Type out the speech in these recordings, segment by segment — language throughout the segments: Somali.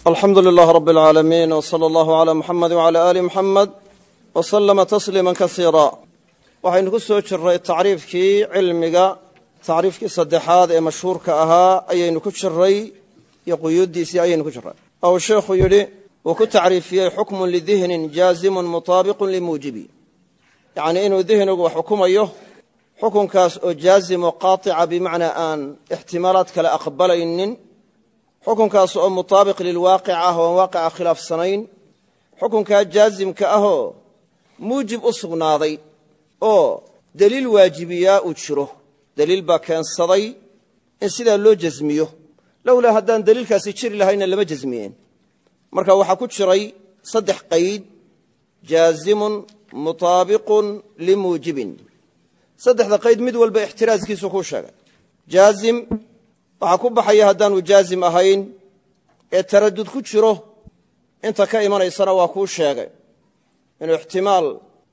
alxamdu lilah rab اlcaalamiin wslى اllah عlى muxamedi wعlى ali muxamed wslama tasliima kasiira waxaynu ku soo jiray tacriifkii cilmiga tacriifkii saddexaad ee mashhuurka ahaa ayaynu ku jiray iyo quyuuddiisii ayaynu ku jiray ou sheekhu yidhi uu ku tacriifiyey xukmu lidihnin jaazimun mutaabiqu limuujibi yacnii inuu dihnigu wax xukumayo xukunkaas oo jaazimo qaaطica bimacnaa aan ixtimaalaad kale aqbalaynin xukunkaas oo mutaabiq lilwaaqic ah oo aan waaqica khilaafsanayn xukunkaa jaazimka ahoo muujib u sugnaaday oo deliil waajibiyaa uu jiro deliil baa keensaday in sidaa loo jasmiyo lowlaa haddaan deliilkaasi jiri lahayna lama jasmiyeen marka waxaa ku jiray saddex qayd jaazimun mutaabiqun limuujibin saddexda qayd mid walba ixtiraaskiisu kuu sheegay jaazim waxaa ku baxaya haddaanu jaazim ahayn ee taradud ku jiro inta ka imanaysana waa kuu sheegay inuu ixtimaal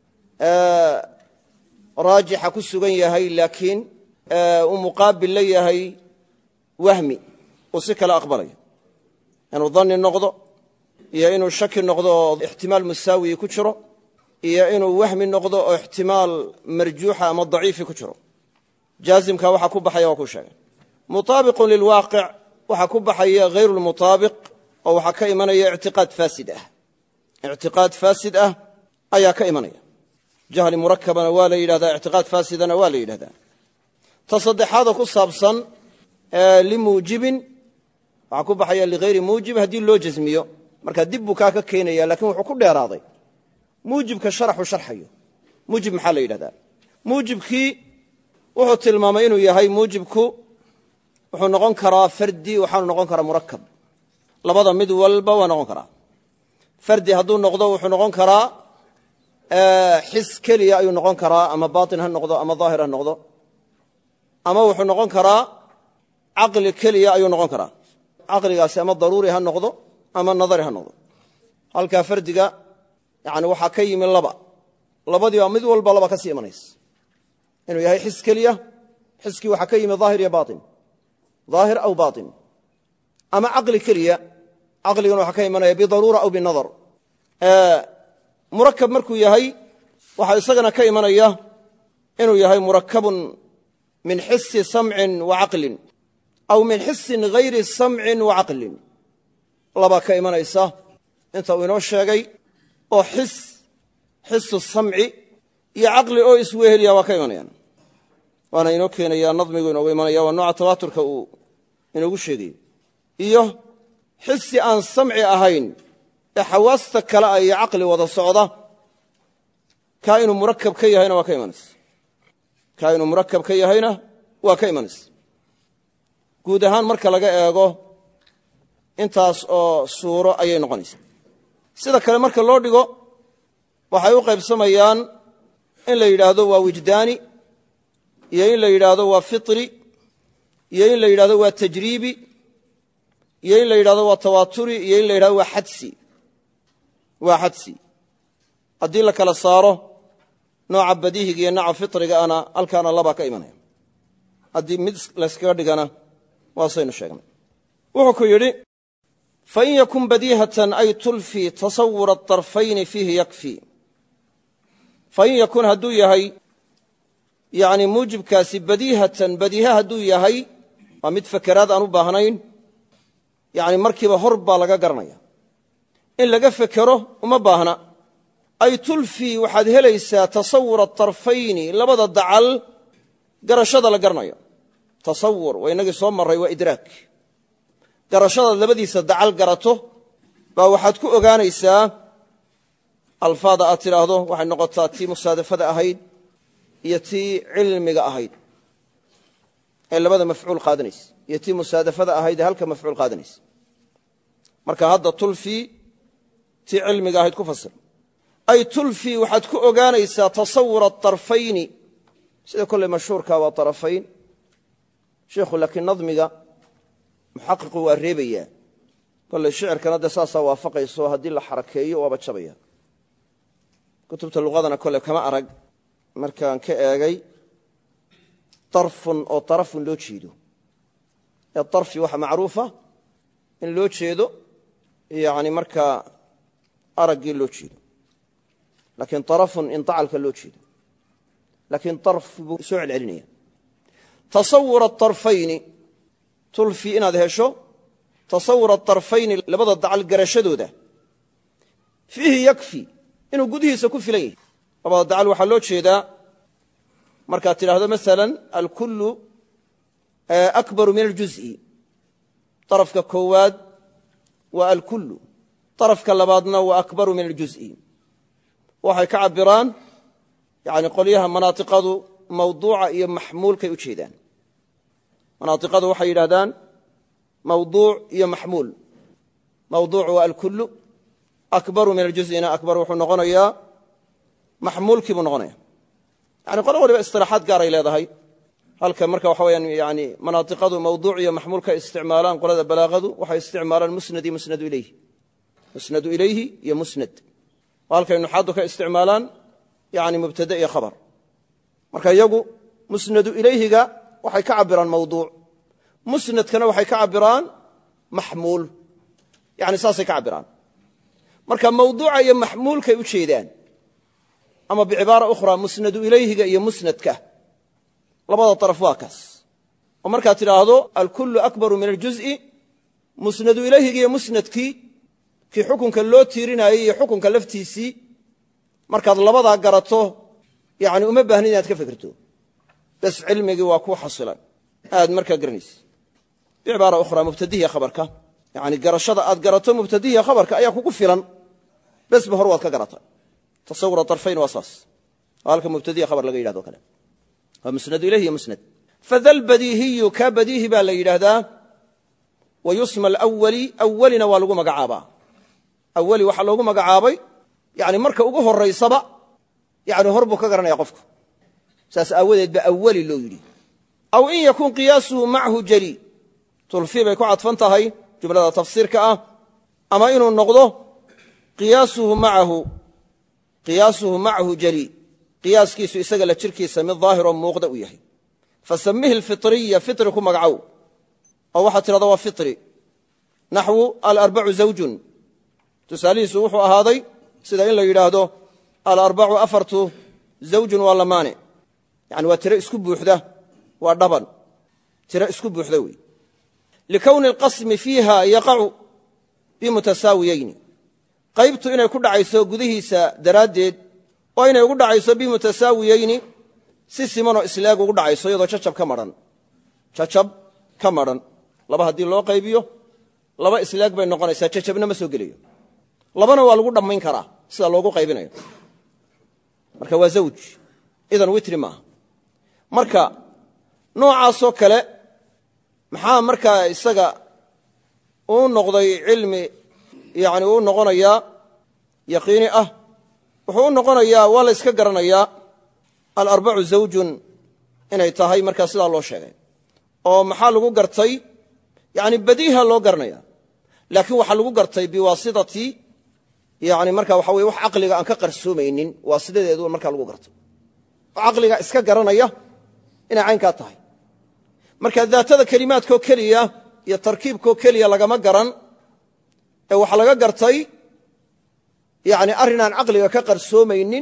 raajixa ku sugan yahay laakiin uu muqaabil la yahay wahmi uu si kale aqbalayo inuu danni noqdo iyo inuu shaki noqdo oo ixtimaal musaawiyi ku jiro iyo inuu wahmi noqdo oo ixtimaal marjuuxa ama daciifi ku jiro jaazimka waxaa ku baxaya waa kuu sheegay mutaabiqun lilwaaqic waxaa ku baxaya hayru lmutaabiq oo waxaa ka imanaya ictiqaad faasid ah ayaa ka imanaya jahli murakabana waa la yidhahdaa ictiqaad faasidana waa la yidhahdaa ta saddexaadoo ku saabsan limuujibin waxaa ku baxaya ligayri muujib haddii loo jasmiyo markaa dib buu kaa ka keenaya lakiin wuxuu ku dheeraaday muujibka sharaxu sharxayo muujib maxaa la yidhahdaa muujibkii wuxuu tilmaamay inuu yahay muujibku wuxuu noqon karaa fardi waxaanu noqon karaa murakab labada mid walba waa noqon karaa fardi hadduu noqdo wuxuu noqon karaa xis keliya ayuu noqon karaa ama baatin ha noqdo ama daahir ha noqdo ama wuxuu noqon karaa caqli keliya ayuu noqon karaa caqligaasi ama daruuri ha noqdo ama nadari ha noqdo halkaa fardiga yani waxaa ka yimi labadii baa mid walba laba ka sii imanaysa inuu yahay xis keliya xiskii waxaa ka yimi daahir iyo baatin daahir aw baatin ama caqli keliya caqligana waxaa ka imanaya bidaruura aw binadar murakab markuu yahay waxaa isagana ka imanaya inuu yahay murakabun min xisi samcin wa caqlin aw min xisin hayri samcin wa caqlin labaa ka imanaysa inta uu inoo sheegay oo xisu samci iyo caqli oo iswehelya waa ka imanayaan waana inoo keenayaa nadmigu inoogu imanaya waa nooca tawaaturka uu inoogu sheegayo iyo xisi aan samci ahayn ee xawaasta kale ah iyo caqli wada socda kaa inuu murakab ka yahayna waa ka imanaysa guud ahaan marka laga eego intaas oo suuro ayay noqonaysa sida kale marka loo dhigo waxay u qaybsamayaan in la yidhaahdo waa wijdaani iyo in la yidhaahdo waa fitri iyo in la yidhahdo waa tajriibi iyo in la yidhahdo waa tawaaturi iyo in la yidhahdo waa xadsi haddii la kala saaro nooca badiihiga iyo nooca fitriga ana halkaana labaa ka imanaya haddii mid layskaga dhigana waasaynu sheegnay wuxuu ku yidhi fain yakun badiihatan ay tulfi tasawura aطarfayni fiihi yakfi fain yakun hadduu yahay yani muujibkaasi badiihatan badiiha hadduu yahay waa mid fakeraad aan u baahnayn yani markiiba hor baa laga garanaya in laga fekero uma baahna ay tulfi waxaad helaysaa tasawura aطarfayni labada dacal garashada la garanayo tasawur waa inagii soo marray waa idraak garashadaad labadiisa dacal garato baa waxaad ku ogaanaysaa alfaada aad tidhaahdo waxay noqotaa tii musaadafada ahayd iyo tii cilmiga ahayd ee labada mafcuul qaadanaysa iyo tii musaadafada ahayd ee halka mafcuul qaadanaysa marka hadda tulfi tii cilmiga ahayd ku fasir ay tulfi waxaad ku ogaanaysaa tasawura aطarfayni sida kolley mashhuurka waa طarafayn sheikhu laakiin nadmiga muxaqiqu waa reebayaa kolley shicirkana dee saasaa waafaqayso haddii la xarakeeyo waaba jabaya kutubta luqadana kolley kama arag markaan ka eegay darfun oo darafun loo jeedo ee darfi waxa macruufa in loo jeedo yani markaa araggii loo jeedo laakiin طarafun indacalka loo jeedo laakiin طarf buu soo celcelinaya tasawura طarfayni tulfi inaad hesho tasawura طarfayni labada dacal garashadooda fiihi yakfi inuu gudihiisa ku filan yahay labada dacal waxaa loo jeedaa markaad tidhaahdo maala alkullu akbaru min aljuz'i طarafka koowaad waa alkullu طarafka labaadna waa akbaru min aljuz'i waxay ka cabiraan yani qolyaha manaatiqadu mawduuca iyo maxmuulkay u jeedaan manaatiqadu waxay yidhahdaan mawduuc iyo maxmuul mawduuc waa alkullu akbaru min aljuz'ina akbar wuxuu noqonayaa maxmuulkii buu noqonaya yani qolo waliba isilaaxaad gaaray leedahay halka marka waxa weyaan yani manaatiqadu mawduuc iyo maxmuulka isticmaalaan qolada balaaqadu waxay isticmaalaan musnad iyo musnadu ilayhi musnadu ilayhi iyo musnad oo halkay nuxaadu ka isticmaalaan yani mubtade iyo khabar marka iyagu musnadu ilayhiga waxay ka cabiraan mawduuc musnadkana waxay ka cabiraan maxmuul yani saasay ka cabiraan marka mawduuca iyo maxmuulkay u jeedaan ama bicibaara ukhra musnadu ilayhiga iyo musnadka labada طaraf waa kaas oo markaad tidhaahdo alkullu akbaru min aljuz'i musnadu ilayhiga iyo musnadkii kii xukunka loo tiirinayey iyo xukunka laftiisii markaad labadaa garato yani uma baahnin inaad ka fikirto bas cilmigii waa kuu xasilan aad markaa garanaysa bicibaara ukhra mubtadihiya khabarka yani garashada aad garato mubtadihiya khabarka ayaa kugu filan besba hor waad ka garata tasawura طarfayn waa saas oo halka mubtadiya khabar laga yidhahdo kale waa musnadu ilayhi iyo musnad fada lbadiihiyu ka badiihi baa la yidhaahdaa wa yusma alawali awalina waa lagu magacaabaa awali waxaa loogu magacaabay yani marka ugu horaysaba yani hor buu ka garanaya qofku saas aawadeed ba awali loo yidhi aw in yakun qiyaasuhu macahu jali tulfi bay ku cadfan tahay jumlada tafsiirka ah ama inuu noqdo qiyaasuhu macahu jali qiyaaskiisu isaga la jirkiisa mid daahiroo muuqda u yahay fasamihi alfitriya fitri ku magacow oo waxaad tidhahda waa fitri naxwu alarbacu zawjun tusaalihiisu wuxuu ahaaday sida in la yidhaahdo alarbacu afartu zawjun waa lamaane yani waa tiro isku buuxda waa dhaban tiro isku buuxda wey likowni alqasmi fiiha yaqacu bimutasaawiyayni qaybtu inay ku dhacayso gudihiisa daraaddeed oo inay ugu dhacayso bimutasaawiyayni si simanoo isleeg ugu dhacayso iyadoo jacab ka madhan laba haddii loo qaybiyo laba isleeg bay noqonaysaa jacabna ma soo gelayo labana waa lagu dhammayn karaa sida loogu qaybinayo marka waa zawj idan witri maaha marka noocaasoo kale maxaa markaa isaga uu noqday cilmi yani uu noqonayaa yaqiini ah wuxuu u noqonayaa waa la iska garanayaa alarbacu zawjun inay tahay markaa sidaa loo sheegay oo maxaa lagu gartay yani badiiha loo garanaya laakiin waxaa lagu gartay biwaasitati yani marka waxa weye wax caqliga aan ka qarsoomaynin waasitadeedu markaa lagu gartay oo caqliga iska garanaya inay caynkaa tahay marka daatada kelimaadkoo keliya iyo tarkiibkoo keliya lagama garan ee waxaa laga gartay yani arrin aan caqliga ka qarsoomaynin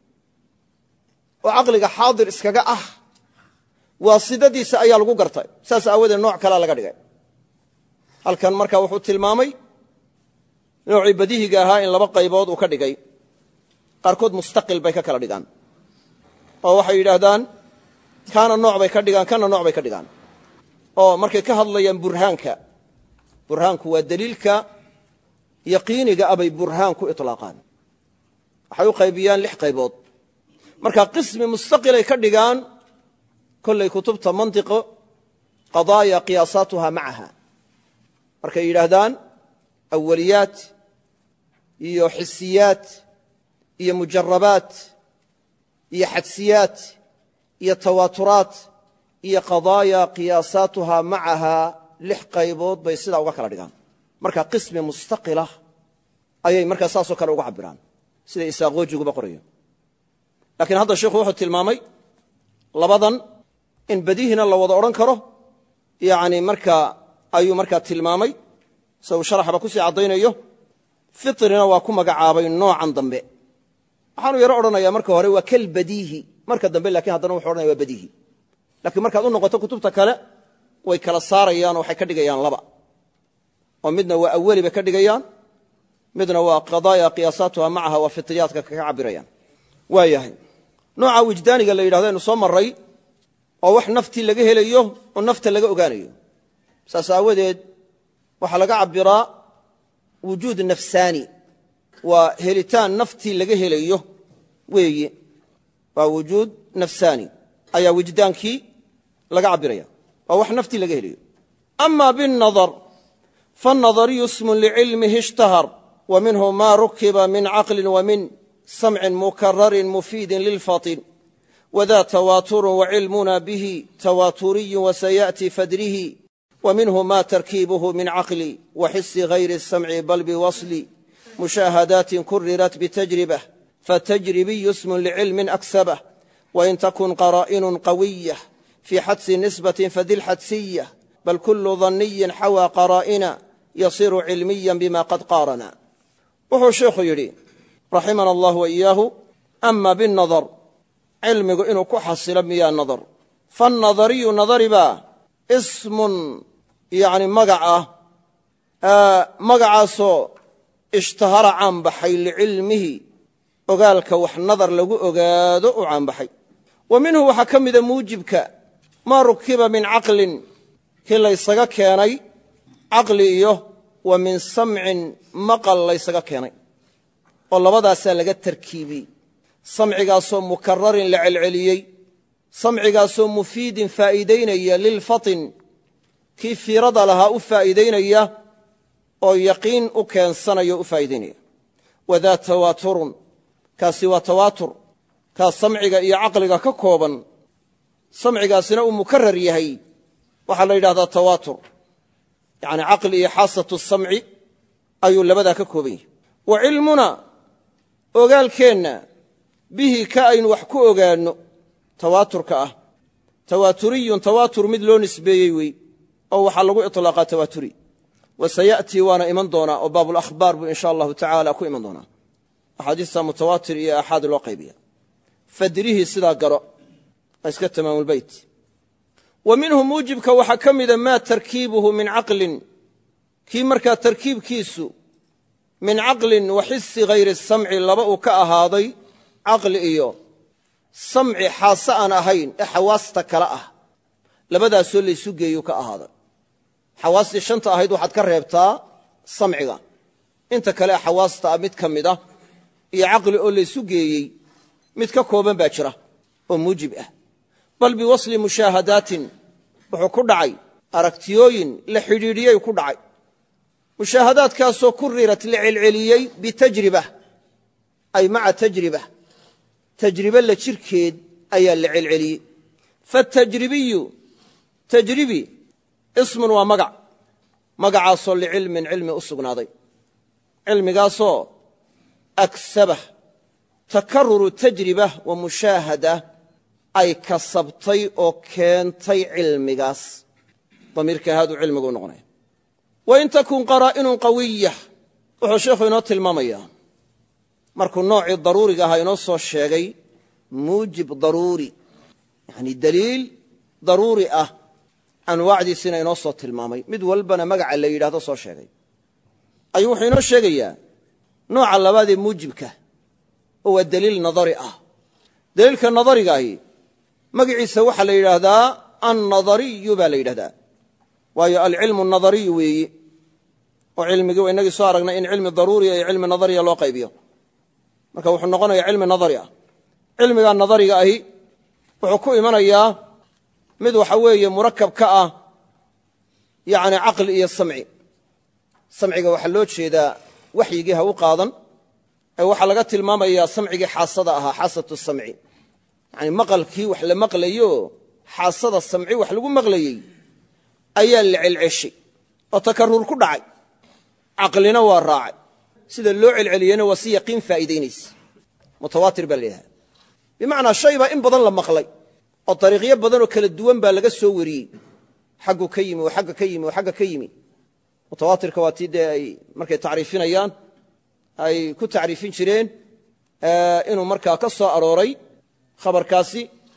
oo caqliga xaadir iskaga ah waasidadiisa ayaa lagu gartay saas aawadeed nooc kalea laga dhigay halkan marka wuxuu tilmaamay noocii badihiga ahaa in laba qaybood uu ka dhigay qaarkood mustaqil bay ka kala dhigaan oo waxay yidhaahdaan kaana nooc bay ka dhigaan kana nooc bay ka dhigaan oo markay ka hadlayaan burhaanku waa daliilka yaqiiniga abay burhaan ku ilaaqaan waxay u qaybiyaan 6 qaybood marka qismi mustaqilay ka dhigaan kollay kutubta mantiqo qadaaya qiyaasaatuha macaha markay yidhaahdaan awaliyaat iyo xisiyaat iyo mujarabaat iyo xadsiyaat iyo tawaaturaat iyo qadaaya qiyaasaatuha macaha 6 qaybood bay sidaa uga kala dhigaan marka qismi mustaqilah ayay markaa saasoo kale uga cabiraan sida isaaqoojiguba qorayo laakiin hadda sheikhu wuxuu tilmaamay labadan in badihina la wada odhan karo yani markaa ayuu markaa tilmaamay sa uu sharaxba kusii caddaynayo fitrina waa ku magacaabay noocan dambe waxaanu yaro odhanayaa marka hore waa kalbadiihi marka dambe laakiin haddana wuxuu odhanaya waa badiihi laakiin markaad u noqoto kutubta kale way kala saarayaan oo waxay ka dhigayaan laba oo midna waa awali bay ka dhigayaan midna waa qadaaya qiyaasaatuha macaha waa fitriyaadka kaga cabirayaan waa yahay nooca wijdaaniga la yidhahdo aynu soo marray oo wax naftii laga helayo oo nafta laga ogaanayo saas aawadeed waxaa laga cabiraa wujuud nafsaani waa helitaan naftii laga helayo weeye waa wujuud nafsaani ayaa wijdaankii laga cabiraya waa wax naftii laga helayo ama binnadar faannadariyu ismun licilmihi ishtahar wa minhu ma rukiba min caqlin wa min samcin mukararin mufiidin lilfatin wada tawaaturun wacilmuna bihi tawaaturiyu wasaya'ti fadrihi ومنه ما تركيبه من عقل وحس غير السمع بل بوصل مشاهدات كررت بتجربة فالتجربي اسم لعلم أكسبه وإن تكن قرائن قوية في حدس نسبة فذي الحدسية بل كل ظني حوى قرائن يصير علميا بما قد قارنا وهو الشيخ يري رحمنا الله وإياه أما بالنظر علمه إنه كحصل مياه النظر فالنظري نظر با اسم يعني magacaasoo ishtahara caanbaxay licilmihi ogaalka wax nadar lagu ogaado u caanbaxay wa minhu waxaa ka mida muujibka maa rukiba min caqlin kii laysaga keenay caqli iyo wa min samcin maqal laysaga keenay oo labadaasaa laga tarkiibiyey samcigaasoo mukararin la celceliyey samcigaasoo mufiidin faa'iidaynaya lilfatin kii fiirada lahaa u faa'iidaynaya oo yaqiin u keensanayo u faa'iidaynaya wadaa tawaaturun kaasi waa tawaatur kaas samciga iyo caqliga ka kooban samcigaasina uu mukarar yahay waxaa la yidhahdaa tawaatur yacni caqli iyo xaasatu samci ayuu labadaa ka kooban yahay wa cilmuna ogaalkeenna bihi ka aynu wax ku ogaanno tawaaturka ah tawaaturiyun tawaatur mid loo nisbeeyey wey oo waxaa lagu iطlaaqaa tawaaturi wasaya'tii waana iman doonaa oo baabulakhbaar buu insha allahu tacaala ku iman doonaa axaadiista mutawaatir iyo aaxaad loo qaybiya fadrihii sidaa garo waa iska tamaamulbeyt wa minhu muujibka waxaa ka mida maa tarkiibuhu min caqlin kii markaa tarkiibkiisu min caqlin wa xisi hayri samci laba uu ka ahaaday caqli iyo samci xaase aan ahayn ee xawaasta kale ah labadaasoo laysu geeyuu ka ahaaday xawaastii shanta ahayd waxaad ka reebtaa samciga inta kale xawaasta ah mid ka mid ah iyo caqli oo laysu geeyey mid ka kooban baa jira oo muujib ah bal biwasli mushaahadaatin wuxuu ku dhacay aragtiyooyin la xidhiidhiyey ku dhacay mushaahadaadkaasoo kurirat la celceliyey bitajriba ay maca tajriba tajribe la jirkeed ayaa la celceliyey fatajribiyu tajribi ismun waa magacaasoo licilmin cilmi u sugnaaday cilmigaasoo aksabah takaruru tajriba wa mushaahada ay kasabtay oo keentay cilmigaas damiirka haaduu cilmigu u noqonaya wain takun qaraa'inun qawiya wuxuu sheekhu inoo tilmaamayaa markuu noocii daruuriga ahaa inoo soo sheegay muujib daruuri yani daliil daruuri ah anwaacdiisina inoo soo tilmaamay mid walbana magaca la yidhahdo soo sheegay ayuu wuxuu inoo sheegayaa nooca labaadee muujibka oo waa daliil nadari ah daliilka nadarigaahi magaciisa waxaa la yidhaahdaa annadariyu baa la yidhahdaa waayo alcilmu nadariyu weeyi oo cilmigii waa inagii soo aragnay in cilmi daruuriya iyo cilmi nadariya loo qaybiyo marka wuxuu noqonayaa cilmi nadari ah cilmigaa nadariga ahi wuxuu ku imanayaa mid waxa weeye murakab ka ah yani caqli iyo samci samciga waxaa loo jeedaa waxyigii ha u qaadan ee waxaa laga tilmaamayaa samcigii xaasada ahaa xaasatu samci yani maqalkii wax la maqlayo xaasada samci wax lagu maqlayey ayaa la celceshay oo takarur ku dhacay caqlina waa raacay sida loo celceliyena waa si yaqiin faa'iidaynaysa mutawaatir baa la yidhahda bimacnaa shay baa in badan la maqlay oo dariiqyo badanoo kala duwan baa laga soo wariyey xaggu ka yimi oo xagga ka yimi oo xagga ka yimi mutawaatirka waa tii dee ay markay tacriifinayaan ay ku tacriifin jireen inuu markaa ka soo arooray khabarkaasi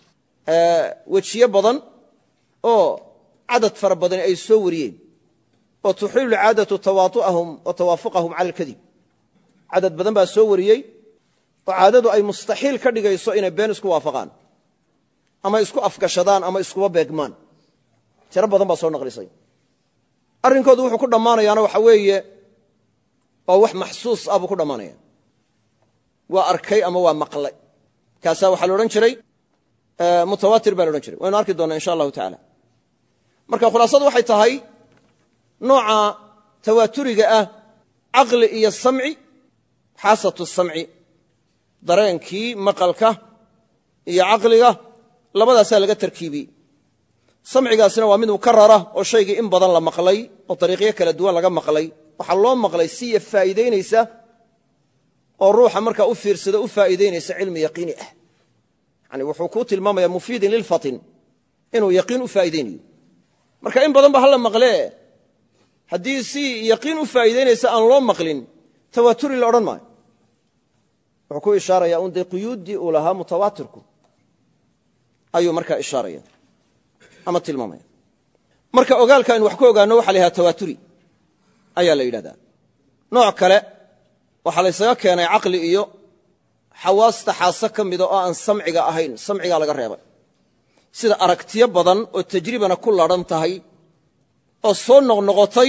wejiyo badan oo cadad fara badan ay soo wariyeen oo tuxiilu caadatu tawaatu'ahum wa tawaafuqahum cala alkadib cadad badan baa soo wariyey oo caadadu ay mustaxiil ka dhigayso inay been isku waafaqaan ama isku afgashadaan ama iskuba beegmaan tiro badan baa soo naqlisay arrinkoodu wuxuu ku dhammaanayaana waxa weeye waa wax maxsuus ah buu ku dhammaanaya waa arkay ama waa maqlay kaasaa waxaa la odhan jiray mutawaatir baa la odhan jiray waynu arki doonnaa insha allahu tacaala marka khulaasadu waxay tahay nooca tawaaturiga ah caqli iyo samci xaasatu samci dareenkii maqalka iyo caqliga labadaasaa laga tarkiibiyey samcigaasina waa mid mukarara oo shaygii in badan la maqlay oo dariiqyo kala duwan laga maqlay waxaa loo maqlay siya faa'iidaynaysa oo ruuxa markaa u fiirsada u faa'iidaynaysa cilmi yaqiini ah yani wuxuu kuu tilmaamaya mufiidin lilfatin inuu yaqiin u faa'iidaynayo marka in badan ba hala maqlee haddii si yaqiin u faa'iidaynaysa aan loo maqlin tawaaturi la odhan maayo wuxuu ku ishaaraya un dee quyuuddii uu lahaa mutawaatirku ayuu markaa ishaaraya ama tilmaamaya marka ogaalka aynu wax ku ogaanno waxa la yidhahda tawaaturi ayaa la yidhahdaa nooc kale waxaa laysaga keenay caqli iyo xawaasta xaase ka mida oo aan samciga ahayn samcigaa laga reebay sida aragtiyo badan oo tajribana ku ladhan tahay oo soo noqnoqotay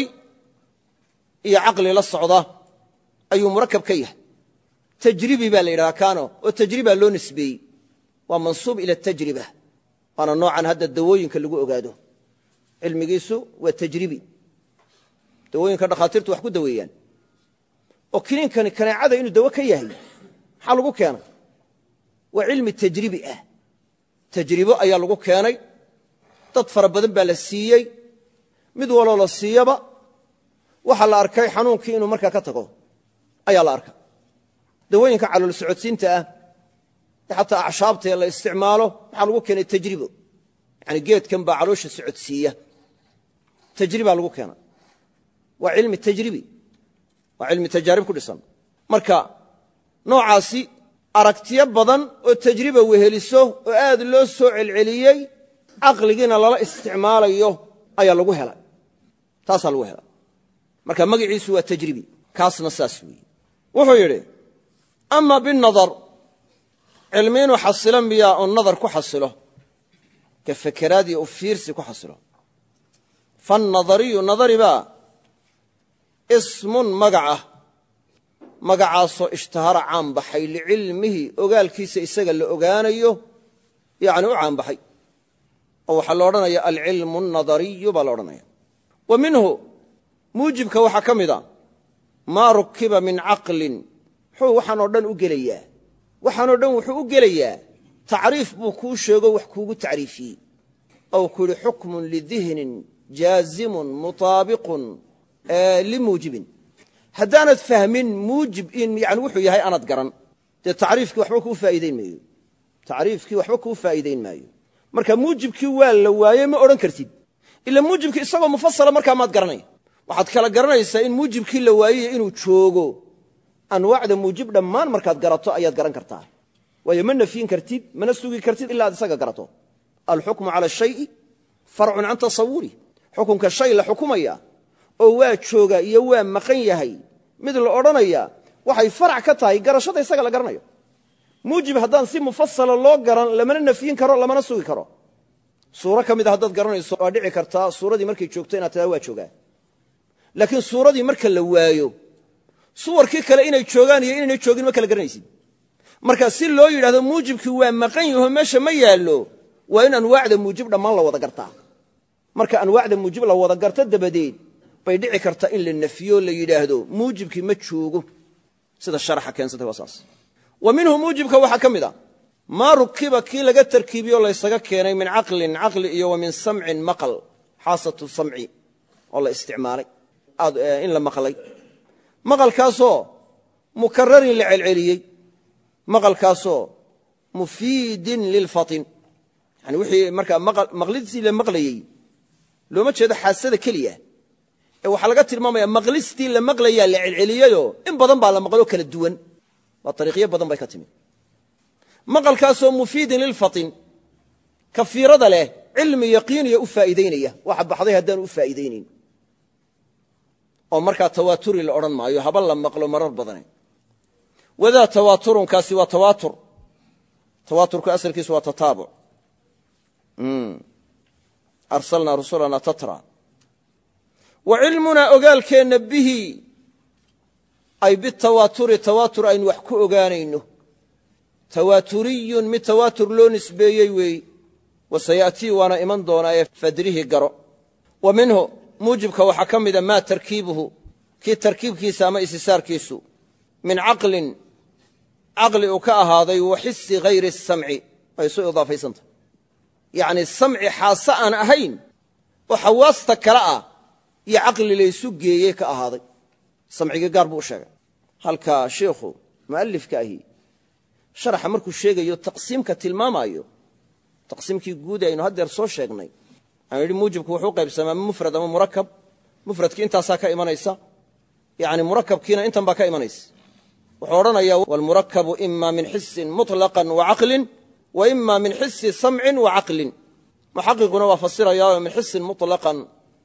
iyo caqli la socda ayuu murakab ka yahay tajribi baa la yidhaha kaano oo tajriba loo nisbeeyey waa mansuub ila tajriba waana noocan hadda dawooyinka lagu ogaado cilmigiisu waa tajribi dawooyinka dhakhaatiirtu wax ku daweeyaan oo kiniinkani kaneecada inuu dawo ka yahay maxaa lagu keenay waa cilmi tajribi ah tajribo ayaa lagu keenay dad fara badan baa la siiyey mid waloo la siiyaba waxaa la arkay xanuunkii inuu markaa ka tago ayaa la arkay dawooyinka calool socodsiinta ah ee xataa acshaabtae la isticmaalo waxaa lagu keenay tajribo yani geedkan baa caloosha socodsiiya tajribaa lagu keenay waa cilmi tajribi waa cilmi tajaarib ku dhisan marka noocaasi aragtiyo badan oo tajriba weheliso oo aad loo soo celceliyey caqligiina lala isticmaalayo ayaa lagu helay taasaa lagu helay marka magaciisu waa tajribi kaasna saas weeye wuxuu yidhi ama binadar cilmi inuu xasilo miyaa oo nadar ku xasilo ka fakeraad iyo u fiirsi ku xasilo fannadariyu nadaribaa ismun magacah magacaasoo ishtahara caanbaxay licilmihi ogaalkiisa isaga la ogaanayo yani u caanbaxay oo waxaa la odhanaya alcilmu annadariyu baa la odhanaya wa minhu muujibka waxaa ka mida maa rukiba min caqlin muxuu waxaanoo dhan u gelayaa waxaanoo dhan wuxuu u gelayaa tacriif buu kuu sheego wax kuugu tacriifiyey ou ku yidhi xukmun lidihnin jaazimun mutaabiqun limuujibin haddaanad fahmin muujib in yani wuxuu yahay aanad garan dee tacriifkii waxba kuu faa'iidayn maayo tacriifkii waxba kuu faa'iidayn maayo marka muujibkii waa la waaye ma odhan kartid ila muujibkii isagoo mufasala markaa maad garanaya waxaad kala garanaysaa in muujibkii la waayiyo inuu joogo anwaacda muujib dhammaan markaad garato ayaad garan kartaa waayo ma nafyin kartid mana sugi kartid ilaa aad isaga garato alxukmu cala shayi farcun can tasawurih xukunka shay la xukumaya oo waa jooga iyo waa maqan yahay mid la odhanaya waxay farac ka tahay garashada isaga la garanayo muujib haddaan si mufasala loo garan lamana nafyin karo lamana sugi karo suuro ka mid a haddaad garanayso waa dhici kartaa suuradii markay joogto inaad tadaa waa joogaa laakiin suuradii marka la waayo suwarkii kale inay joogaan iyo inaynay joogin ma kala garanaysid marka si loo yidhahdo muujibkii waa maqan yaho meesha ma yaallo waa in anwaacda muujib dhammaan la wada gartaa marka anwaacda muujib la wada garto dabadeed bay dhici kartaa in la nafyo la yidhaahdo muujibkii ma joogo sida sharaxa keensatay waa saas wa minhu muujibka waxaa ka mid a maa rukiba kii laga tarkiibiyo laysaga keenay min caqlin caqli iyo wa min samcin maqal xaasatu samci oo la isticmaalay in la maqlay maqalkaasoo mukararin la celceliyey maqalkaasoo mufiidin lilfatin yani wixii markaa maqlidiisii la maqlayey looma jeedo xaasada keliya waxaa laga tilmaamaya maqlistii la maqlayaa la celceliyayo in badan baa la maqlo kala duwan waa ariiqyo badan bay ka timi maqalkaasoo mufiidin lilfatin kafiirada leh cilmi yaqiiniya u faa'iidaynaya waxa baxday haddaan u faa'iidaynayn oo markaa tawaaturi la odhan maayo haba la maqlo marar badane wadaa tawaaturunkaasi waa tawaatur tawaaturku asalkiisu waa tataabuc arsalnaa rusulana tatra wa cilmunaa ogaalkeenna bihi ay bitawaaturi tawaatur aynu wax ku ogaanayno tawaaturiyun mid tawaatur loo nisbeeyey weeyi wasaya'tii waana iman doonaa ee fadrihi garo wa minhu muujibka waxaa ka mida maa tarkiibuhu kii tarkiibkiisa ama isisaarkiisu min caqlin caqli uu ka ahaaday wa xisi hayri samci ay isu idaafaysantah yacni samci xaase aan ahayn oo xawaasta kale ah iyo caqli laysu geeyey ka ahaaday samcigii gaar buu u sheegay halkaa sheikhu mu'alifka ahi sharaxa markuu sheegayo taqsiimka tilmaamaayo taqsiimkii guud aynu haddeer soo sheegnay aan yidhi muujibku wuxuu qaybsamaa mufrad ama murakab mufradkii intaasaa ka imanaysa yani murakabkiina intan baa ka imanaysa wuxuu odhanayaa waalmurakabu ima min xisin muطlaqan wa caqlin wa ima min xisi samcin wa caqlin muxaqiquna waa fasirayaa min xisin muطlaqan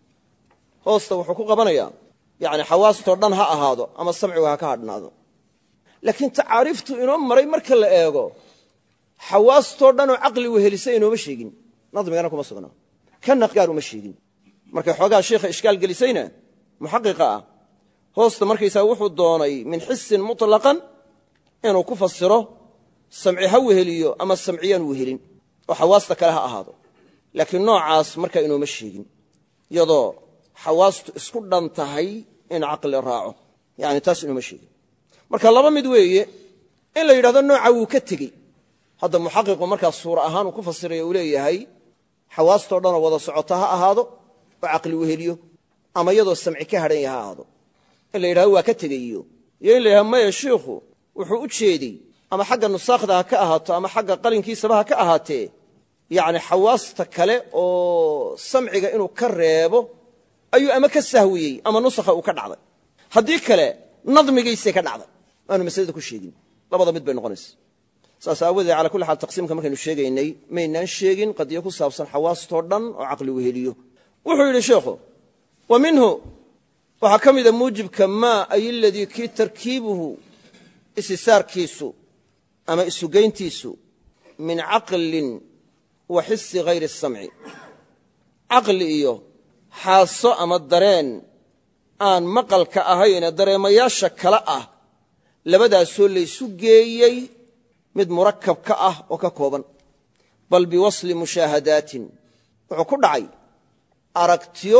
hoosta wuxuu ku qabanayaa yani xawaastoo dhan ha ahaado ama samcigu ha ka hadhnaado laakiin tacaariiftu inoo maray marka la eego xawaastoo dhanoo caqli wehelisa inooma sheegin nadmigana kuma sugna kana gaar uma sheegin markay xoogaa sheikha ishkaal gelisayna muxaqiqa ah hoosta markaysaa wuxuu doonay min xisin muطlaqan inuu ku fasiro samci ha weheliyo ama samciyaan wehelin oo xawaasta kale ha ahaado laakiin noocaas markaa inooma sheegin iyadoo xawaastu isku dhan tahay in caqli raaco yani taas inooma sheegin marka laba mid weeye in la yidhahdo nooca wuu ka tegey hadda muxaqiqu markaa suura ahaan uu ku fasiraya uu leeyahay xawaastoo dhanoo wada socota ha ahaado oo caqli weheliyo ama iyadoo samci ka hadhan yaha ha ahaado in la yidhahdo waa ka tegayo iyo in la yidhahdo maya shiikhu wuxuu u jeedey ama xagga nusaakhda ha ka ahaato ama xagga qalinkiisaba ha ka ahaatee yacni xawaasta kale oo samciga inuu ka reebo ayuu ama ka sahwiyey ama nusakha uu ka dhacday haddii kale nadmigaysay ka dhacday aanu masalada ku sheegin labada mid bay noqonaysa saas aawadeed calaa kulli xaal taqsiimka markaynu sheegaynay maynaan sheegin qadiyo ku saabsan xawaastoo dhan oo caqli weheliyo wuxuu yidhi sheekhu wa minhu waxaa ka mida muujibka maa ay aladii kii tarkiibuhu isisaarkiisu ama isugeyntiisu min caqlin wa xisi hayri samci caqli iyo xaaso ama dareen aan maqalka ahayne dareemayaasha kale ah labadaasoo laysu geeyey mid murakab ka ah oo ka kooban bal biwasli mushaahadaatin wuxuu ku dhacay aragtiyo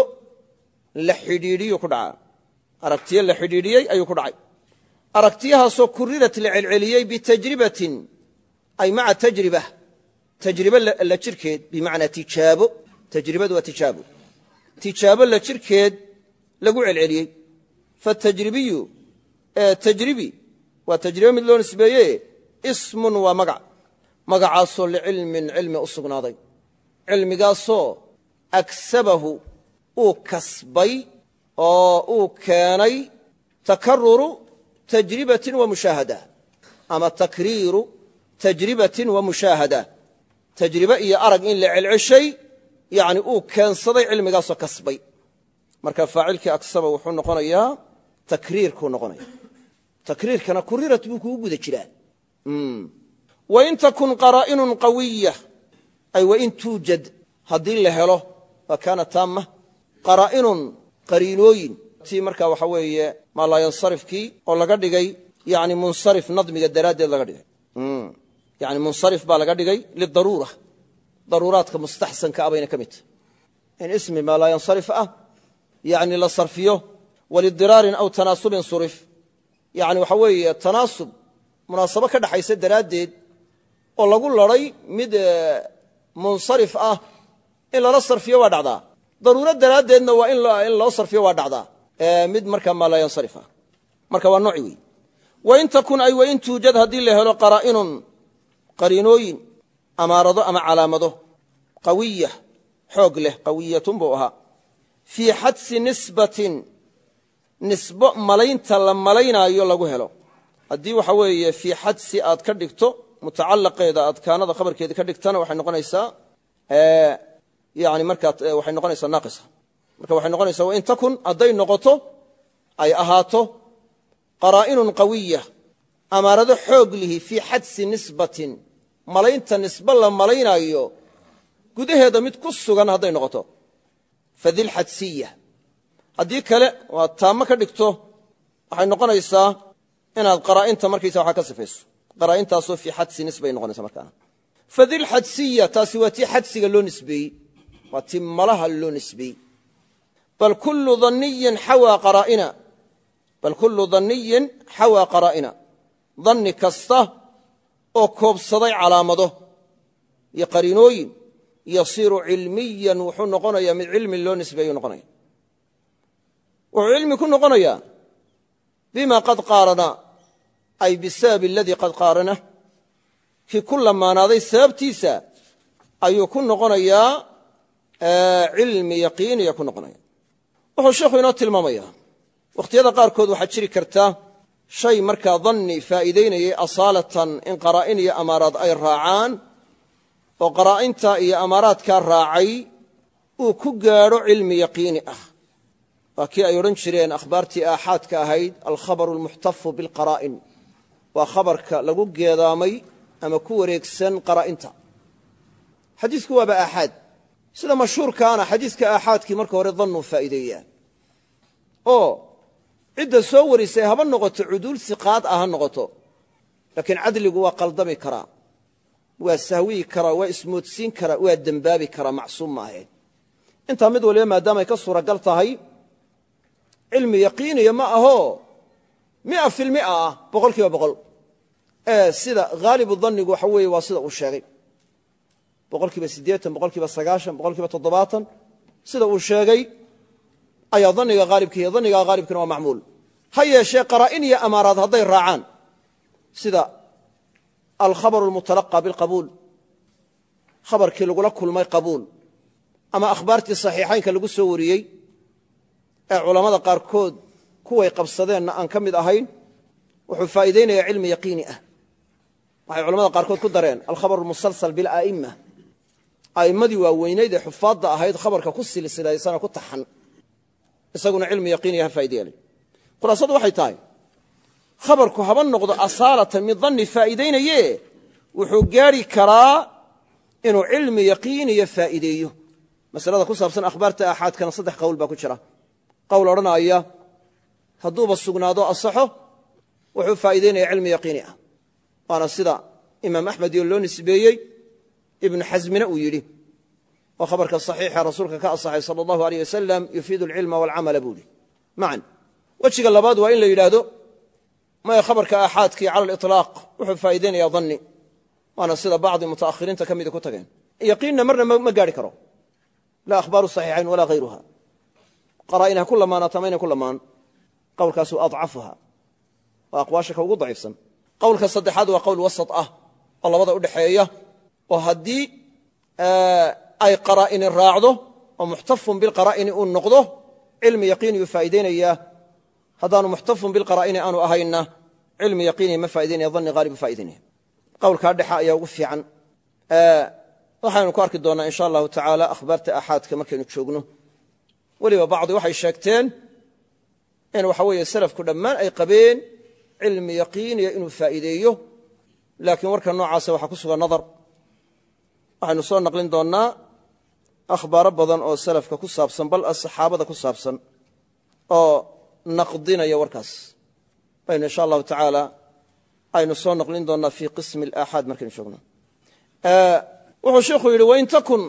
la xidhiidhiyu ku dhacaa aragtiyo la xidhiidhiyey ayuu ku dhacay aragtiyahaasoo kurirat la celceliyey bitajribatin ay maca tajriba tajribo la jirkeed bimacnaa tijaabo tajribadu waa tijaabo tijaabo la jirkeed lagu celceliyey fatajribiyu tajribi waa tajribo mid loo nisbeeye ismun waa magac magacaasoo licilmin cilmi u sugnaaday cilmigaasoo agsabahu uu kasbay oo uu keenay takaruru tajribatin wa mushaahada ama takriiru tajribatin wa mushaahada tajribe iyo arag in la celceshay yani uu keensaday cilmigaasoo kasbay marka faacilkii agsaba wuxuu noqonayaa takriirkuu noqonaya takriirkana kurirat buu kugu guda jiraa wain takun qaraa'inun qawiya ay wain tuujad haddii la helo waa kaana taamma qaraa'inun qariinooyin tii markaa waxa weeye maalaayansarifkii oo laga dhigay yani munsarif nadmiga daraaddeed laga dhigay yani munsarif baa laga dhigay lidaruura daruuraadka mustaxsanka ah bayna ka mid tahay in ismi maalaayansarif ah yani la sarfiyo walidiraarin aw tanaasubin surif yani waxa weeye tanaasub munaasabo ka dhaxaysa daraaddeed oo lagu laday mid munsarif ah in lala sarfiyo waa dhacdaa daruuro daraaddeedna waa in loo sarfiyo waa dhacdaa mid markaa maalaayansarif ah marka waa nooci wey wain takun ay wain tuujad haddii la helo qaraa'inun qariinooyin amaarado ama calaamado qawiya xoog leh qawiyatun buu ahaa fii xadsi nisbatin nisbo malaynta la malaynaayo lagu helo haddii waxa weeye fii xadsi aad ka dhigto mutacalaqeeda aad kaanada khabarkeeda ka dhigtana waxay noqonaysaa yani markaa waxay noqonaysaa naaqisa marka waxay noqonaysaa wain takun hadday noqoto ay ahaato qaraa'inun qawiya amaarado xoog lihi fii xadsi nisbatin malaynta nisbe la malaynaayo gudaheeda mid ku sugan hadday noqoto fadilxadsiya haddii kale waa taamo ka dhigto waxay noqonaysaa inaad qaraa'inta markaysa waxaa ka sifayso qaraa'intaasoo fii xadsi nisbay noqonaysa markaana fadilxadsiya taasi waa tii xadsiga loo nisbeeyey waa tii malaha loo nisbeeyey bal kullu danniyin xawaa qaraa'ina danni kasta oo koobsaday calaamado iyo qariinooyin yasiiru cilmiyan wuxuu noqonayaa mid cilmi loo nisbeeyu noqonaya wuxuu cilmi ku noqonayaa bima qad qaarana ay bisababi aladii qad qaarana kii ku lamaanaaday sababtiisa ayuu ku noqonayaa cilmi yaqiiniya ku noqonaya wuxuu sheekhu inoo tilmaamaya wakhtiyada qaarkood waxaa jiri karta shay markaa danni faa'iidaynayay asaalatan in qaraa'in iyo amaaraad ay raacaan oo qaraa'inta iyo amaaraadkaa raacay uu ku gaadho cilmi yaqiini ah waa kii ay odhan jireen akhbaartii aaxaadka ahayd alkhabaru almuxtafu bilqaraa'in waa khabarka lagu geedaamay ama ku wareegsan qaraa'inta xadiisku waaba aaxaad sida mashhuurkaana xadiiska aaxaadkii marka hore dannuu faa'iideeyaa oo cidda soo warisay haba noqoto cuduul siqaad ah ha noqoto laakiin cadligu waa qaldami karaa waa sahwiyi karaa waa ismoodsiin karaa waa dembaabi karaa macsuum ma ahayn intaa mid waliba maadaamay ka suuragal tahay cilmi yaqiiniya ma ahoo 100% ah 100% sida haalibu dannigu waxa weeye waa sida uu sheegay 80%, 90%, 70%, sida uu sheegay ayaa danniga haalibkiiyo danniga haalibkina waa macmuul ha yeeshee qaraa'in iyo amaaraad hadday raacaan sida alkhabaru almutalaqaa bilqabuul khabarkii lagula kulmay qabuul ama akhbaartii saxiixaynka lagu soo wariyey ee culammada qaarkood kuway qabsadeenna aan ka mid ahayn wuxuu faa'iidaynayaa cilmi yaqiini ah waxay culamada qaarkood ku dareen alkhabaru almusalsal bila'imma a'immadii waaweynayd ee xufaadda ahayd khabarka ku silsilaysana ku taxan isaguna cilmi yaqiiniya ha faa'iideeyay khulaasadu waxay tahay khabarku haba noqdo asaalatan mid danni faa'iidaynaye wuxuu gaari karaa inuu cilmi yaqiiniya faa'iideeyo masalada ku saabsan akhbaarta aaxaadkana 3 qowl baa ku jira qowl odhanaya hadduuba sugnaado asaxo wuxuu faa'iidaynaya cilmi yaqiini ah waana sida imaam axmed iyo loo nisbeeyey ibnu xasmina uu yidhi oo khabarka saxiixa rasuulka ka asaxay sala allahu aleyh wasalam yufiidu alcilma waalcamala buu yidhi macan wejiga labaad waa in la yidhaahdo maya khabarka aaxaadkii cala aliطlaaq wuxuu faa'iidaynaya danni waana sida bacdi muta'akhiriinta ka mida ku tageen yaqiinna marna ma gaari karo laa akhbaaru saxiixayn walaa hayruha qaraa'in ha ku lamaanaata mayna ku lamaan qowlkaasu adcafuha waa aqwaasha ka ugu daciifsan qowlka saddexaad waa qowl wasat ah oo labada u dhexeeya oo haddii ay qaraa'ini raacdo oo muxtafun bilqaraa'ini uu noqdo cilmi yaqiiniyuu faa'iidaynayaa haddaanu muxtafun bilqaraa'ini aanu ahayna cilmi yaqiiniya ma faa'idaynaya danni haalibu faa'idaynaya qowlkaa dhexa ayaa ugu fiican waxaynu ku arki doonnaa insha allahu tacaala akhbaarta aaxaadka markaynu joogno weliba bacdi waxay sheegteen in waxa weeye salafku dhammaan ay qabeen cilmi yaqiiniya inuu faa'iideeyo laakiin warka noocaasa waxaa ku sugan nadar waxaynu soo naqlin doonnaa akhbaaro badan oo salafka ku saabsan bal saxaabada ku saabsan oo naqdinaya warkaas baynu insha allahu tacaala aynu soo naqlin doonnaa fii qismi alaaxaad markaynu joogno wuxuu sheikhu yidhi wain takun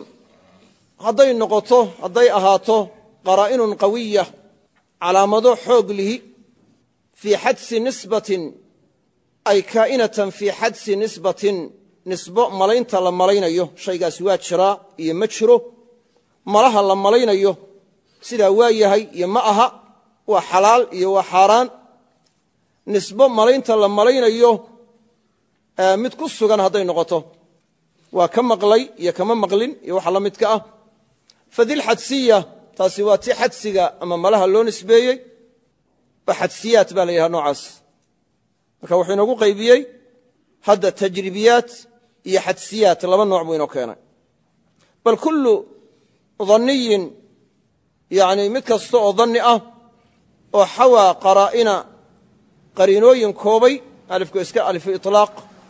hadday ahaato qaraa'inun qawiya calaamado xoog lihi fii xadsi nisbatin ay kaa'inatan fii xadsi nisbatin nisbo malaynta la malaynayo shaygaasi waa jiraa iyo ma jiro malaha la malaynayo sidaa waa yahay iyo ma aha waa xalaal iyo waa xaaraan nisbo malaynta la malaynayo mid ku sugan hadday noqoto waa ka maqlay iyo kama maqlin iyo waxa la midka ah fadilxadsiya taasi waa tii xadsiga ama malaha loo nisbeeyey oo xadsiyaat baa la yidhaha noocaas marka wuxuu inoogu qaybiyey hadda tajribiyaat iyo xadsiyaat laba nooc buu inoo keenay bal kullu danniyin yani mid kasta oo danni ah oo xawaa qaraa'ina qariinooyin koobay alifku iska alifu iطlaaq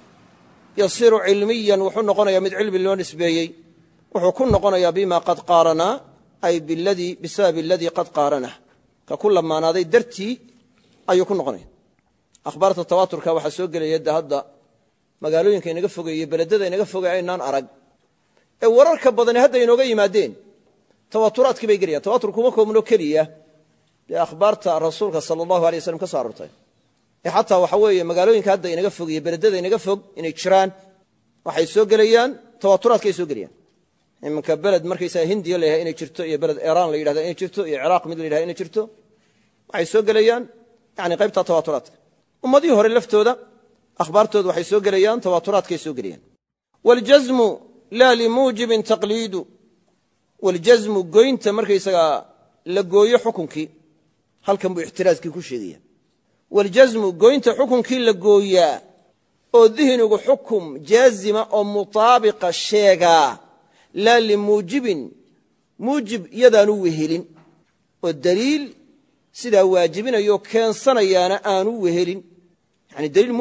yasiru cilmiyan wuxuu noqonayaa mid cilmi loo nisbeeyey wuxuu ku noqonayaa bima qad qaaranaa ay bisababi aladii qad qaaranah ka ku lamaanaaday dartii ayuu ku noqonaya akhbaarta tawaaturka waxaa soo gelaya de hadda magaalooyinka inaga fogeeye beledada inaga fogey aynaan arag ee wararka badani hadda inooga yimaadeen tawaaturaadkii bay gelayaan tawatur kuma koobno keliya dee akhbaarta rasuulka sala allahu alay waslm ka soo aroortay ee xataa waxa weeye magaalooyinka hadda inaga fogeeye beledada inaga fog inay jiraan waxay soo gelayaan tawaaturaadkay soo gelayaan iminka beled markaysaa hindiya la yidhaha inay jirto iyo beled iiraan la yidhahda inay jirto iyo ciraaq mid la yidhahda inay jirto waxay soo gelayaan yani qaybta tawaaturaadka ummadihii hore laftooda akhbaartooda waxay soo gelayaan tawaaturaadkay soo gelayaan waljazmu laa limuujibin taqliidu waljazmu goynta markaysagaa la gooyo xukunkii halkan buu ixtiraazkii ku sheegaya waljazmu goynta xukunkii la gooyaa oo dihnigu xukum jaazima oo mutaabiqa sheegaa laa limuujibin muujib iyadaanu wehelin oo daliil sidaa waajibinayoo keensanayaana aanu wehelin yani daliil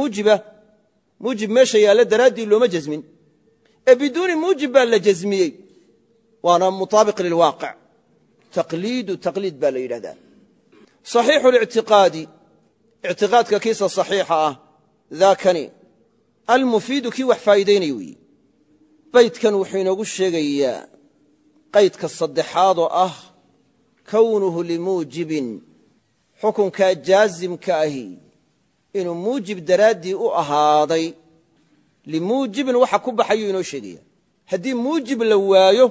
muujib meesha yaalla daraaddii looma jasmin ee biduuni muujib baa la jasmiyey waana mutaabiq lilwaaqic taqliidu taqliid baa la yidhahdaa صaxiixu اlictiqaadi ictiqaadka kiisa صaxiixa ah daakani almufiidu kii wax faa'iidaynaya weeye baydkan wuxuu inoogu sheegayaa qaydka saddexaadoo ah kownuhu limuujibin xukunkaa jaazimka ahi inuu muujib daraaddii u ahaaday limuujibin waxa ku baxayuu inoo sheegaya haddii muujib la waayo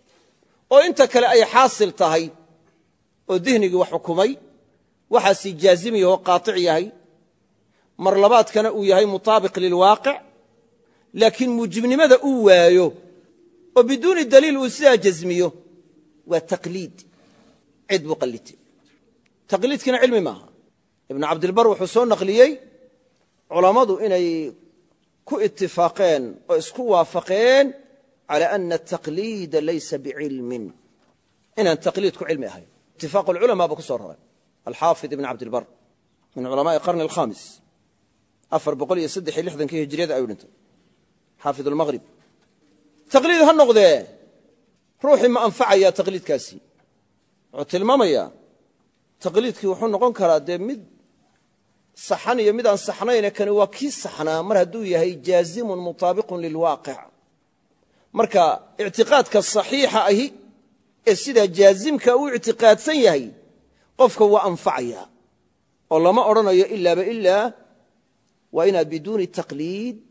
oo inta kale ay xaasil tahay oo dihnigii wax xukumay waxaasi jaazim yaho qaatic yahay mar labaadkana uu yahay mutaabiq lilwaaqic laakiin muujibnimada uu waayo oo biduuni daliil uu sidaa jasmiyo waa taqliid cid buu qallitay taqliidkiina cilmi maaha ibnu cabdilbar wuxuu soo naqliyey culammadu inay ku itifaaqeen oo isku waafaqeen cala ana ataqliida laysa bicilmin inaan taqliidku cilmi ahayn itifaaq alculamaa buu ku soo raray alxaafid ibn cabdilbar min culamaai qarni alkhamis 463 hijriyada ayuu dhintay xaafid almaghrib taqliid ha noqdee ruuxii ma anfacaya taqliidkaasi wuxuu tilmaamayaa taqliidkii wuxuu noqon karaa dee mid saxan iyo mid aan saxnayne kani waa kii saxnaa mar hadduu yahay jaazimun mutaabiqun lilwaaqic marka ictiqaadka saxiixa ahi ee sidaa jaazimka u ictiqaadsan yahay qofka waa anfacaya oo lama odhanayo ilaaba ilaa waa inaad biduuni taqliid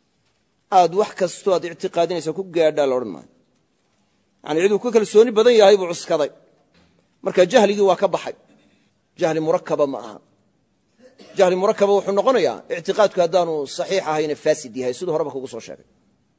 aad wax kastoo aad ictiqaadinaysa ku gaadhaa la odhan maayo yani ciduu ku kalsooni badan yahay buu cuskaday marka jahligii waa ka baxay jahli murakaba ma aha jahli murakaba wuxuu noqonayaa ictiqaadku haddaanu saxiix ahayna faasid yahay siduu horeba kugu soo sheegay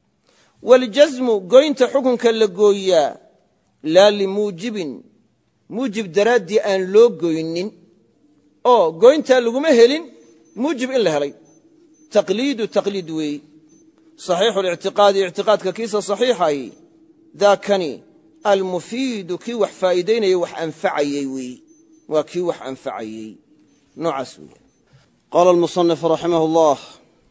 waljazmu goynta xukunka la gooyaa laa limuujibin muujib daraaddii aan loo goynin oo goyntaa laguma helin muujib in la helay taqliidu taqliid weeyi صaxiixu اlictiqaadi ictiqaadka kiisa صaxiixahi daakani almufiidu kii wax faa'iidaynaya wax anfacayey weeyi waa kii wax anfacayey noocaas weeye qaala almuصنif raximah اllah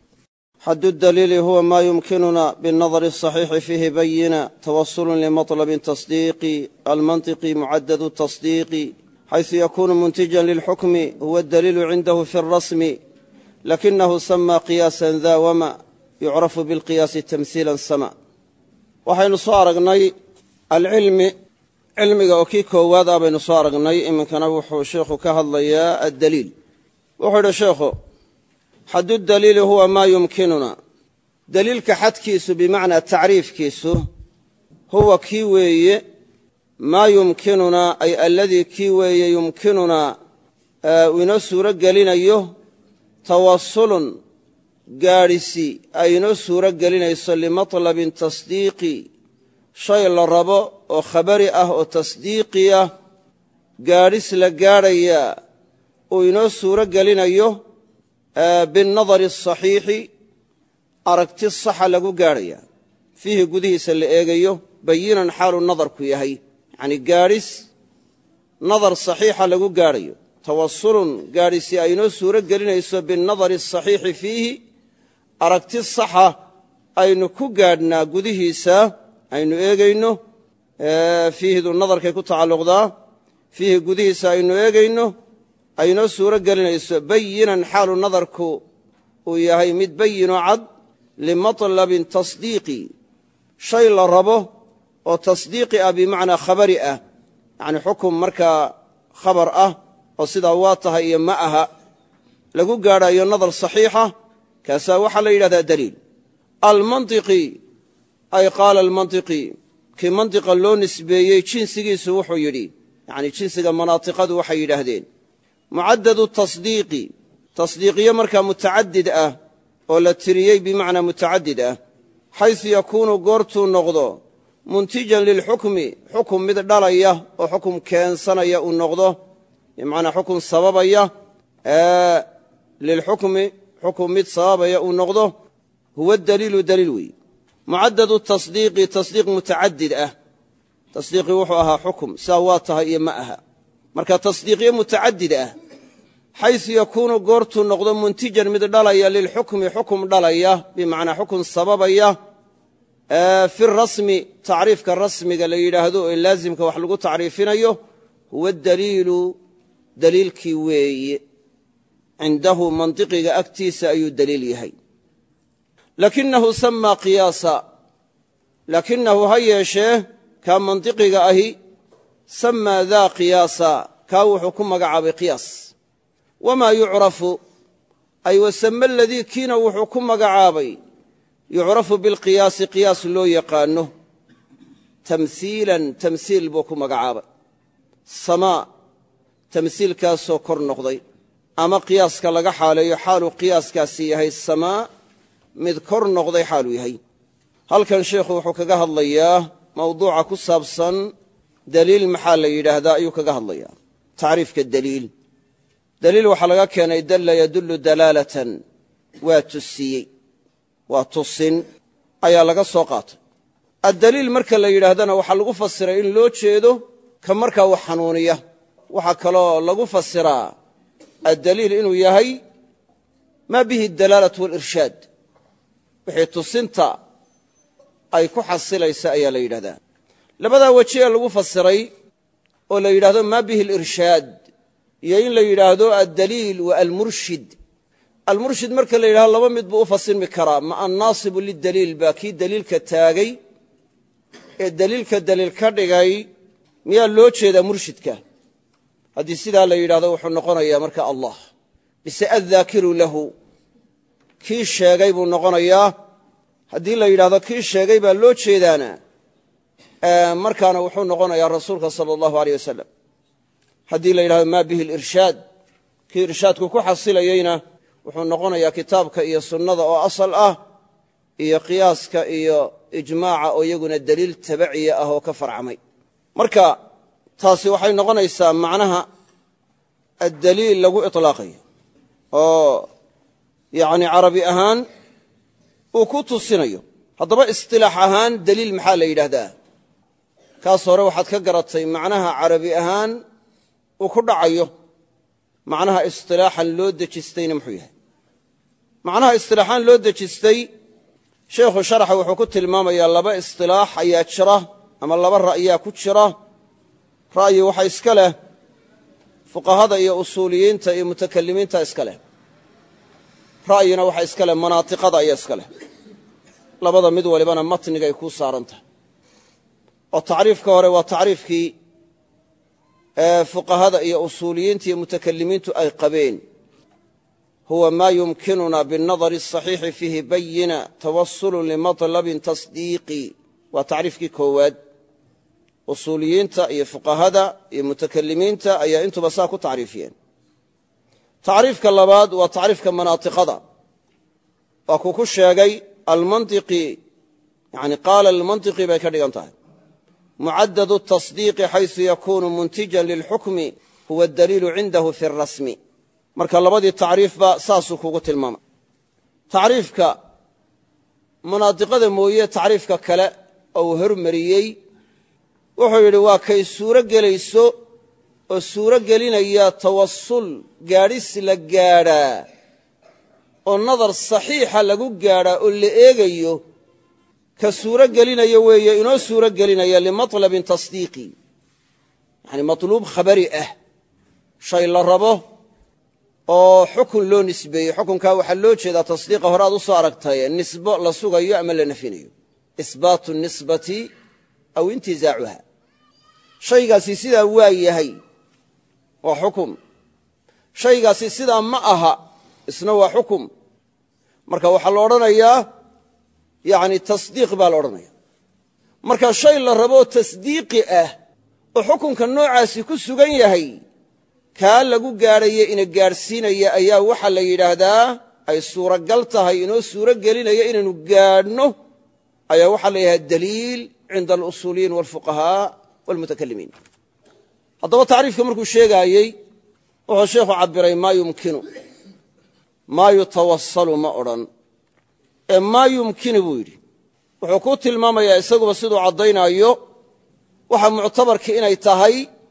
xadu daliili huwa ma yumkinuna biالnadri الصaxiixi fiihi bayina tawasulu limaطlbi tasdiiqi almanطiqi mucadad الtasdiiqi xayثu yakunu muntijan lilxukmi huwa اdaliilu cindahu fi الrasmi lakinahu sama qiyaasa da wama yucrafu bilqiyaasi tamhiilan sama waxaynu soo aragnay alcilmi cilmiga oo kii koowaad ah baynu soo aragnay iminkana wuxuu sheikhu ka hadlayaa addaliil wuxuu idhi sheekhu xaddu daliili huwa maa yumkinuna daliilka xadkiisu bimacnaa tacriifkiisu huwa kii weeye maa yumkinunaa ay alladii kii weeye yumkinunaa uu inoo suuro gelinayo tawasulun gaadhisi ay inoo suuro gelinayso limaطlabin tasdiiqi shay la rabo oo khabari ah oo tasdiiqiya gaadhis la gaadhaya uu inoo suuro gelinayo binnadari asaxiixi aragti saxa lagu gaadhaya fiihi gudihiisa la eegayo bayinan xaalu nadarku yahay yacnii gaadhis nadar saxiixa lagu gaadhayo tawasulun gaadhisi ay inoo suuro gelinayso binnadari asaxiixi fiihi aragti saxa aynu ku gaadhnaa gudihiisa aynu eegayno fiihidu nadarkay ku tacalluqdaa fiihi gudihiisa aynu eegayno ay inoo suuro gelinayso bayinan xaalu nadarku uu yahay mid bayinoo cad limatlabin tasdiiqi shay la rabo oo tasdiiqi ah bimacnaa khabari ah yacni xukum markaa khabar ah oo sidaa waa tahay iyo ma aha lagu gaadhayo nadar saxiixa kaasaa waxaa la yidhahdaa daliil almantiqi ay qaala almantiqi kii mantiqa loo nisbeeyey jinsigiisu wuxuu yidhi yacni jinsiga manaatiqadu waxay yidhaahdeen mucaddadu tasdiiqi tasdiiqiyo markaa mutacadid ah oo la tiriyey bimacnaa mutacadid ah xaysu yakuunu goortuu noqdo muntijan lilxukmi xukum mid dhalaya oo xukum keensanaya uu noqdo bimacnaa xukum sababaya lilxukmi xukum mid sababaya uu noqdo huwa daliilu daliil weeye mucaddadu tasdiiqi tasdiiq mutacadid ah tasdiiqii wuxuu ahaa xukum sidaa waa tahay iyo ma aha marka tasdiiqyo mutacadid ah xaysu yakuunu goortuu noqdo muntijan mid dhalaya lilxukmi xukum dhalaya bimacnaa xukum sababaya fi rasmi tacriifka rasmiga la yidhaahdo ee laazimka wax lagu tacriifinayo huwa daliilu daliilkii weeye cindahu mantiqiga agtiisa ayuu daliil yahay lakinahu samaa qiyaasa lakinahu ha yeeshee kaa mantiqiga ahi samaa daa qiyaasa kaa wuxuu ku magacaabay qiyaas wamaa yucrafu ay wasame aladii kiina wuxuu ku magacaabay yucrafu bilqiyaasi qiyaas loo yaqaano tamhiilan tamhiil buu ku magacaabay samaa tamhiilkaasoo kor noqday ama qiyaaska laga xaaleeyo xaaluu qiyaaskaasi yahay samaa mid kor noqday xaaluu yahay halkan sheikhu wuxuu kaga hadlayaa mawduuca ku saabsan daliil maxaa la yidhaahdaa ayuu kaga hadlayaa tacriifka daliil daliil waxaa laga keenay dalla yadullu dalaalatan waa tusiyey waa tusin ayaa laga soo qaatay addaliil marka la yidhaahdana waxaa lagu fasiray in loo jeedo ka markaa wax xanuuniya waxaa kaloo lagu fasiraa addaliil inuu yahay maa bihi adalaalatu waalirshaad wixii tusinta ay ku xasilaysa ayaa la yidhahdaa labadaa weji ee lagu fasiray oo la yidhahdo maa bihi alirshaad iyo in la yidhaahdo addaliil wa almurshid almurshid marka la yidhahdo laba mid buu u fasirmi karaa ma annaasibu lidaliil baa kii daliilka taagay ee daliilka daliil ka dhigay miyaa loo jeedaa murshidka haddii sidaa la yidhahdo wuxuu noqonayaa marka allah bise addaakiru lahu kii sheegay buu noqonayaa haddii la yidhahdo kii sheegay baa loo jeedaana markaana wuxuu noqonayaa rasuulka sala allahu aleyh wasalam haddii la yidhahdo maa bihi alirshaad kii irshaadku ku xasilayeyna wuxuu noqonayaa kitaabka iyo sunnada oo asal ah iyo qiyaaska iyo ijmaaca oo iyaguna daliil tabaciya ah oo ka farcamay marka taasi waxay noqonaysaa macnaha addaliil lagu iطlaaqayo oo yacni carabi ahaan uu ku tusinayo haddaba isطilaax ahaan daliil maxaa la yidhaahdaa kaas hore waxaad ka garatay macnaha carabi ahaan uu ku dhacayo macnaha isilaaxan loo dejistayna muxuu yahay macnaha isilaaxaan loo dejistay sheekhu sharaxa wuxuu ku tilmaamayaa laba isilaax ayaa jira ama laba ra'yaa ku jira ra'yi waxa iska leh fuqahada iyo usuuliyiinta iyo mutakalimiinta iska leh ra'yina waxa iska leh manaatiqada ayaa iska leh labada mid walibana matnigay ku saaran tahay oo tacriifka hore waa tacriifkii fuqahada iyo usuuliyiinta iyo mutakalimiintu ay qabeen huwa maa yumkinuna biاnadari الصaxiixi fiihi bayina tawasulun limaطlabin tasdiiqi waa tacriifkii koowaad usuuliyiinta iyo fuqahada iyo mutakalimiinta ayaa intuba saa ku tacriifiyeen tacriifka labaad waa tacriifka manaatiqada waa kuu ku sheegay almantiqi yani qaala almantiqi bay ka dhigan tahay mucaddadu التصdiiqi xayثu yakunu muntijan lilxukmi huwa adaliilu cindahu fi الrasmi marka labadii tacriifba saasuu kugu tilmaamay tacriifka munaadiqada mooye tacriifka kale oo uu hormariyey wuxuu yidhi waa kay suuro gelayso oo suuro gelinaya tawasul gaadhis la gaadhaa oo nadar saxiixa lagu gaadhaa oo la eegayo ka suuro gelinaya weeye inoo suuro gelinaya limaطlabin tasdiiqi yani maطluub khabari ah shay la rabo oo xukun loo nisbeeyey xukunkaa waxaa loo jeedaa tasdiiqa hore aad u soo aragtay nisbo la sugayo ama la nafinayo isbaatu nisbati aw intizaacuha shaygaasi sidaa waa yahay waa xukum shaygaasi sidaa ma aha isna waa xukum marka waxaa la odhanayaa yani tasdiiq baa la odhanaya marka shay la rabo tasdiiqi ah oo xukunka noocaasi ku sugan yahay kaa lagu gaadhaya ina gaadhsiinaya ayaa waxaa la yidhaahdaa ay suuragal tahay inoo suuro gelinaya inaynu gaadhno ayaa waxaa la yidhahdaa daliil cinda alusuuliyiin waalfuqahaa waalmutakalimiin haddaba tacriifka markuu sheegaayey wuxuu sheekhu cabbiray maa yumkinu maa yutawasalu ma odhan ee maa yumkinu buu yidhi wuxuu ku tilmaamayaa isaguba siduu caddaynaayo waxa muctabarkii inay tahay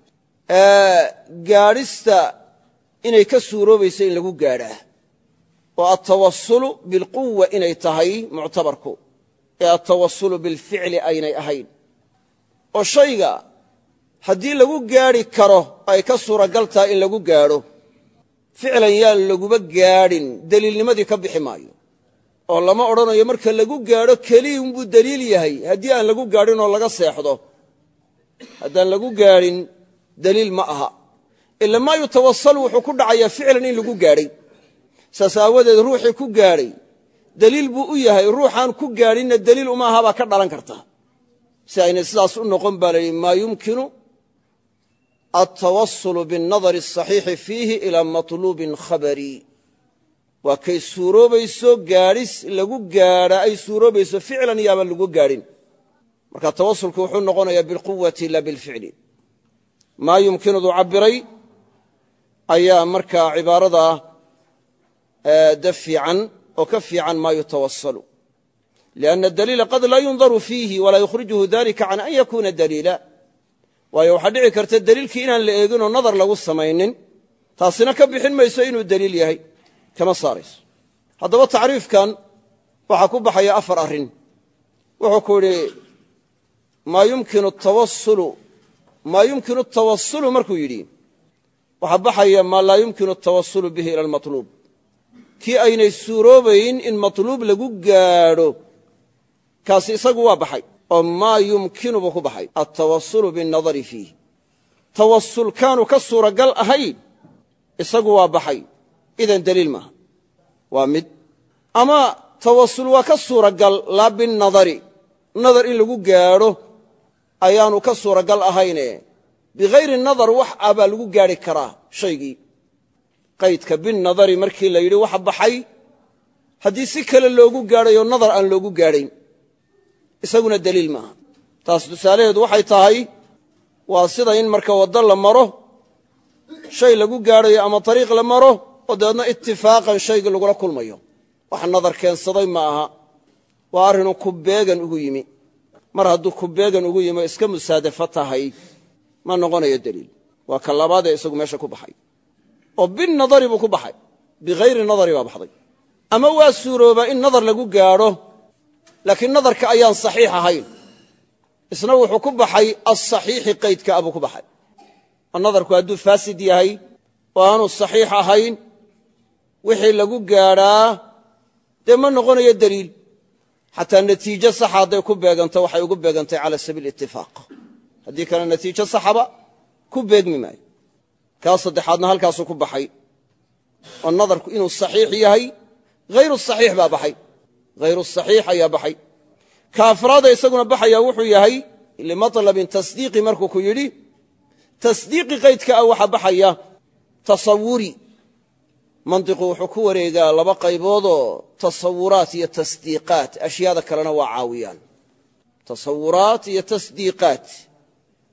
gaadhista inay ka suuroobayso in lagu gaadhaa oo altawasulu bilquwa inay tahay muctabarku ee altawasulu bilficli aynay ahayn oo shayga haddii lagu gaadhi karo ay ka suuragal tahay in lagu gaadho ficlan yaan laguba gaadhin deliilnimadii ka bixi maayo oo lama odhanayo marka lagu gaadho keliyunbuu deliil yahay haddii aan lagu gaadhin oo laga seexdo haddaan lagu gaadhin daliil ma aha ila maa yutawasalu wuxuu ku dhacayaa ficlan in lagu gaadhay saas aawadeed ruuxii ku gaadhay daliil buu u yahay ruuxaan ku gaadhinna daliil uma aha baa ka dhalan karta si aynay sidaas u noqon baa la yidhi maa yumkinu altawasulu biاnnadari asaxiixi fiihi ilaa matluubin khabari waa kay suuroobayso gaadhis lagu gaadha ay suuroobayso ficlan yaabaan lagu gaadhin marka tawasulku wuxuu noqonayaa bilquwati la bilficli maa yumkinudu cabbiray ayaa markaa cibaarada da fiican oo ka fiican maa yutawasalu lianna daliila qad laa yundaru fiihi walaa yukhrijuhu dalika can an yakuuna daliila waayo waxaa dhici karta daliilkii inaan la eeginoo nadar lagu samaynin taasina ka bixin mayso inuu daliil yahay kama saarayso haddaba tacriifkan waxaa ku baxaya afar arrin wuxuu ku yidhi maa yumkinu atawasulu markuu yidhi waxaa baxaya maa laa yumkinu atawasulu bihi ila almatluub kii aynay suuroobayn in matluub lagu gaadho kaasi isagu waa baxay oo maa yumkinu buu ku baxay altawasulu binnadari fiih tawasul kaanu ka suuragal ahayn isagu waa baxay idan daliil maaha waa mid ama tawasul waa ka suuragal laa binnadari nadar in lagu gaadho ayaanu ka suuragal ahayne bihayri nadar wax ah baa lagu gaadhi karaa shaygii qaydka binnadari markii la yidhi waxa baxay haddii si kale loogu gaadhayo nadar aan loogu gaadhayn isaguna daliil maaha taas tusaalaheedu waxay tahay waa sida in marka waddo la maro shay lagu gaadhayo ama ariiq la maro oo dabeedna itifaaqan shaygii lagula kulmayo wax nadar keensaday ma aha waa arrinuu kubeegan ugu yimi mar hadduu kubeegan ugu yimi oo iska musaadafo tahay ma noqonayo daliil waa ka labaadee isagu meesha ku baxay oo binnadari buu ku baxay bihayri nadari baa baxday ama waa suuroobaa in nadar lagu gaadho laakiin nadarka ayaan saxiix ahayn isna wuxuu ku baxay alsaxiixi qaydka abuu ku baxay oo nadarku hadduu faasid yahay oo aanu saxiix ahayn wixii lagu gaadhaa dee ma noqonayo daliil xataa natiijo saxa hadday ku beeganto waxay ugu beegantay cala sabiil itifaaq haddii kale natiijo saxaba ku beegmi maayo kaa saddexaadna halkaasuu ku baxay oo nadarku inuu saxiix yahay hayru saxiix baa baxay hayru saxiix ayaa baxay ka afraada isaguna baxayaa wuxuu yahay limaطlabin tasdiiqi markuu ku yidhi tasdiiqi qaydka ah waxaa baxaya tasawuri mantiqu wuxuu ku wareegaa laba qayboodoo tasawuraat iyo tasdiiqaat ashyaada kalena waa caawiyaan tasawuraat iyo tasdiiqaat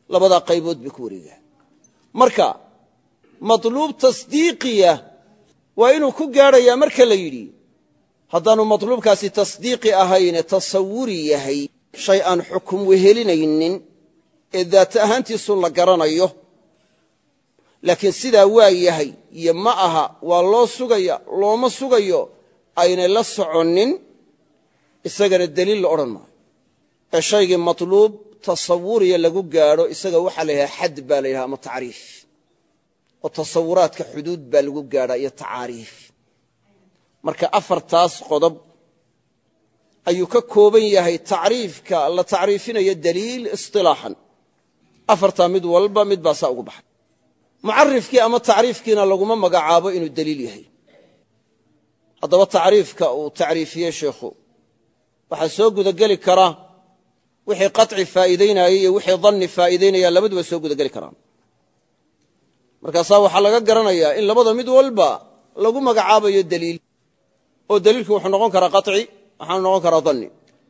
labadaa qaybood bay ku wareegaan marka matluub tasdiiqiya waa inuu ku gaadhayaa marka la yidhi haddaanu matluubkaasi tasdiiqi ahayne tasawuri yahay shay aan xukum wehelinaynin ee daata ahaantiisun la garanayo laakiin sidaa waa yahay iyo ma aha waa loo sugaya looma sugayo aynay la soconnin isagana deliil la odhan maayo ee shaygii matluub tasawuriya lagu gaadho isaga waxaa la yidhaha xad baa la yidhaha ama tacriif oo tasawuraadka xuduud baa lagu gaadhaa iyo tacaariif marka afartaas qodob ayuu ka kooban yahay tacriifka la tacriifinayo daliil isilaaxan afartaa mid walba mid baa saa ugu baxay mucarifkii ama tacriifkiina laguma magacaabo inuu daliil yahay haddaba tacriifka uu tacriifiyey sheikhu waxaa soo gudageli kara wixii qaطci faa'iidaynaya iyo wixii danni faa'iidaynaya labaduba soo gudageli karaan markaasaa waxaa laga garanayaa in labada mid walba lagu magacaabayo daliil oo daliilku wuxuu noqon karaa qaطci waxaanu noqon karaa danni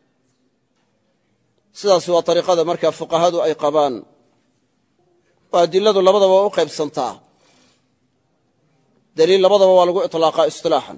sidaas waa ariiqada markaa fuqahadu ay qabaan oo adiladu labadaba waa u qaybsantaa daliil labadaba waa lagu iطlaaqaa isilaaxan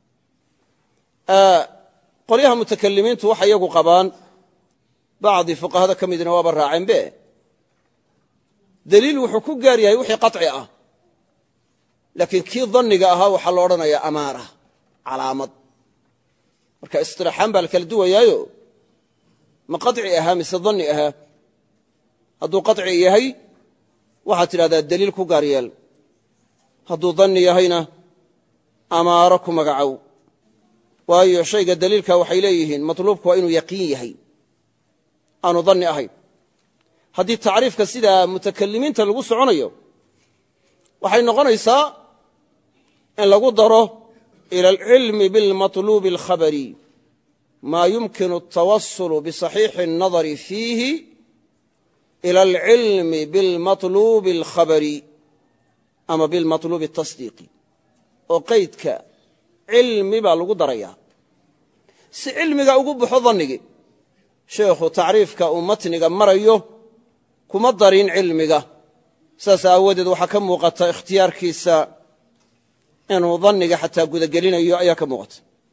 qolyaha mutakalimiintu waxay iyagu qabaan bacdi fuqahada ka midna waaba raaceenbe daliil wuxuu ku gaar yahay wixii qaطci ah laakiin kii danniga ahaa waxaa lo odhanayaa amaara calaamad marka isilaaxaan baa la kala duwayaayo ma qaطci ahaa mise danni ahaa hadduu qaطci yahay waxaad tidhahdaa daliil ku gaar yeel hadduu danni yahayna amaaro ku magacow waayo shayga daliilka waxay leeyihiin matluubku waa inuu yaqiin yahay aanu danni ahayn haddii tacriifka sidaa mutakalimiinta lagu soconayo waxay noqonaysaa in lagu daro ila alcilmi bilmatluubi alkhabari maa yumkinu altawasulu bisaxiixi الnadari fiihi ila alcilmi bilmatluubi alkhabari ama bilmatluubi الtasdiiqi oo qaydka cilmi baa lagu darayaa si cilmiga ugu baxo dannigii sheekhu tacriifka uu matniga marayo kuma darin cilmiga saas aawadeed waxaa ka muuqata ikhtiyaarkiisa inuu danniga xataa gudagelinayo ayaa ka muuqata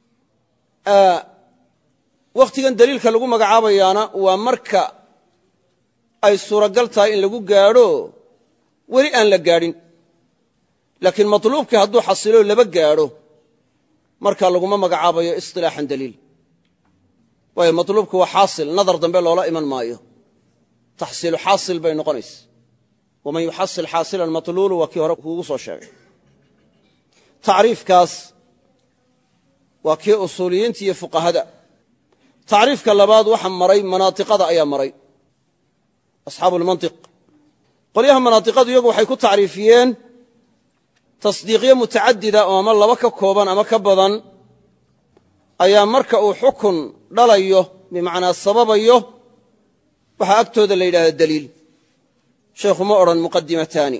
wakhtigan daliilka lagu magacaabayaana waa marka ay suuragal tahay in lagu gaadho weli aan la gaadhin laakiin matluubkii hadduu xasilo laba gaadho markaa laguma magacaabayo isilaaxan daliil waayo matluubku waa xaasil nadar dambe loola iman maayo taxsiilu xaasil bay noqonaysa waman yuxasil xaasilan matluulu waa kii hore kuugu soo sheegay tacriifkaas waa kii usuuliyiinta iyo fuqahada tacriifka labaad waxa maray manaatiqada ayaa maray asxaabu lmantiq qolyaha manaatiqadu iyagu waxay ku tacriifiyeen tasdiiqyo mutacadida oo ama laba ka kooban ama ka badan ayaa marka uu xukun dhalayo bimacnaa sababayo waxaa agtooda la yidhahda daliil sheekhu ma odhan muqadimataani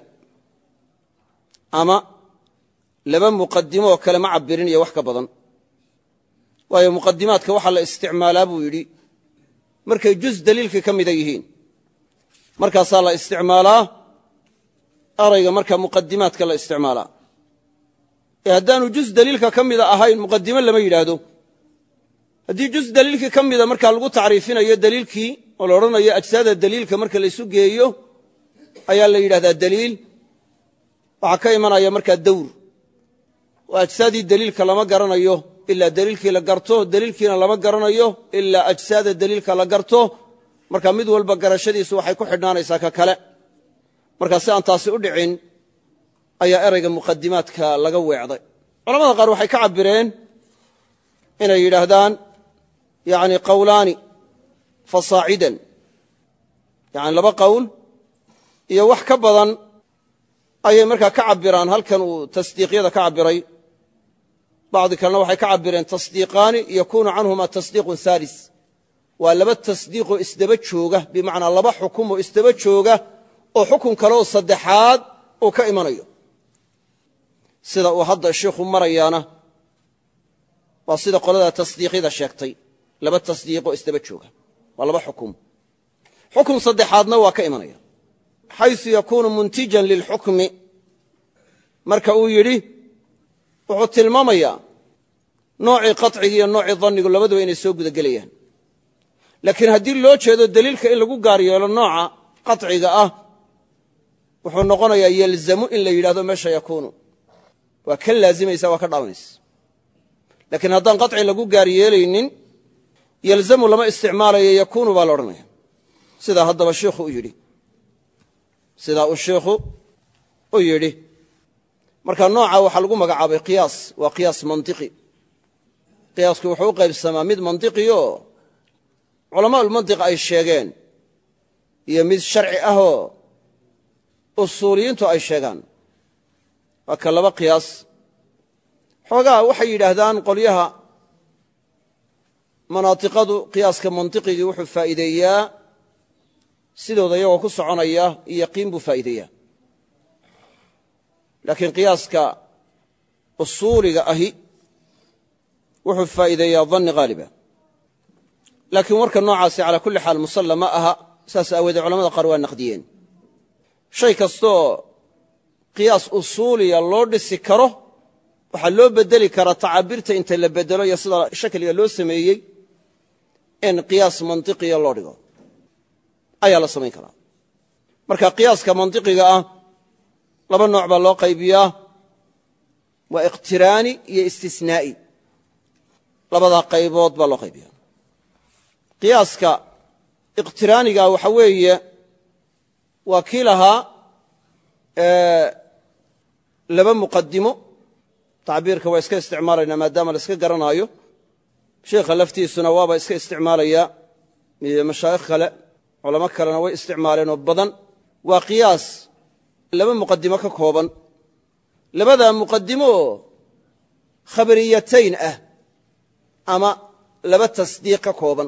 ama laba muqadimo oo kale ma cabirin iyo wax ka badan waayo muqadimaadka waxaa la isticmaalaa buu yidhi markay juz daliilkii ka mida yihiin markaasaa la isticmaalaa erayga marka muqadimaadka la isticmaalaa ee haddaanu juz daliilka ka mida ahayn muqadimo lama yidhaahdo haddii juz daliilkii ka mida markaa lagu tacriifinayo daliilkii oo la odhanayo ajsaada daliilka marka laysu geeyo ayaa la yidhahdaa daliil waxaa ka imanaya markaa dawr oo ajsaadii daliilka lama garanayo ilaa daliilkii la garto daliilkiina lama garanayo ilaa ajsaada daliilka la garto marka mid walba garashadiisu waxay ku xidhnaanaysaa ka kale markaa si aan taasi u dhicin ayaa erayga muqadimaadka laga weecday culamada qaar waxay ka cabireen inay yidhaahdaan yani qawlaani fasaacidan yani laba qowl iyo wax ka badan ayay markaa ka cabiraan halkan uu tasdiiqyada ka cabiray bacdi kalena waxay ka cabireen tasdiiqaani yakunu canhuma tasdiiqun halis waa laba tasdiiqoo isdaba jooga bimacnaa laba xukumoo isdaba jooga oo xukun kaleoo saddexaad uu ka imanayo sida uu hadda shiikhu marayaana waa sida qolada tasdiiqyada sheegtay laba tasdiiqoo isdaba jooga waa laba xukum xukun saddexaadna waa ka imanaya xaysu yakuunu muntijan lilxukmi marka uu yidhi wuxuu tilmaamayaa noocii qaطciga iyo noocii dannigu labaduba inay soo gudagelayaan laakiin haddii loo jeedo deliilka in lagu gaar yeelo nooca qaطciga ah wuxuu noqonayaa yalzamu in la yidhahdo meesha yakuunu waa ka laazimaysa waa ka dhalanaysa laakiin haddaan qaطci lagu gaar yeelaynin yalzamu lama isticmaalayo yakuunu baa la odhanaya sidaa haddaba shiikhu u yidhi sidaa uu shiikhu u yidhi marka nooca waxaa lagu magacaabay qiyaas waa qiyaas mantiqi qiyaasku wuxuu u qaybsamaa mid mantiqi oo culamaa'ulmantiq ay sheegeen iyo mid sharci ahoo usuuliyiintu ay sheegaan waa ka laba qiyaas xoogaa waxay yidhaahdaan qolyaha manaatiqadu qiyaaska mantiqigii wuxuu faa'iideeyaa sidooda iyagoo ku soconaya iyo yaqiin buu faa'iideeyaa laakiin qiyaaska usuuliga ahi wuxuu faa'iideeyaa danni haaliba laakiin warka noocaasi calaa kulli xaal musalla ma aha saas aawoodee culamada qaar waa naqdiyeen shay kastooo qiyaas usuuliya loo dhisi karo waxaa loo bedeli karaa tacaabirta inta la bedelo iyo sida shakliga loo sameeyey in qiyaas mantiqiya loo dhigo ayaa la samayn karaa marka qiyaaska mantiqiga ah laba nooc baa loo qaybiyaa waa iqtiraani iyo istisnaa'i labadaa qaybood baa loo qaybiyaa qiyaaska iqtiraaniga waxa weeye waa kii lahaa laba muqadimo tacbiirka waa iska isticmaalaynaa maadaama la iska garanaayo sheikha laftiisuna waaba iska isticmaalaya iyo mashaayikh kale culamo kalena way isticmaaleenoo badan waa qiyaas laba muqadimo ka kooban labadaa muqadimo oo khabariyatayn ah ama laba tasdiiq ka kooban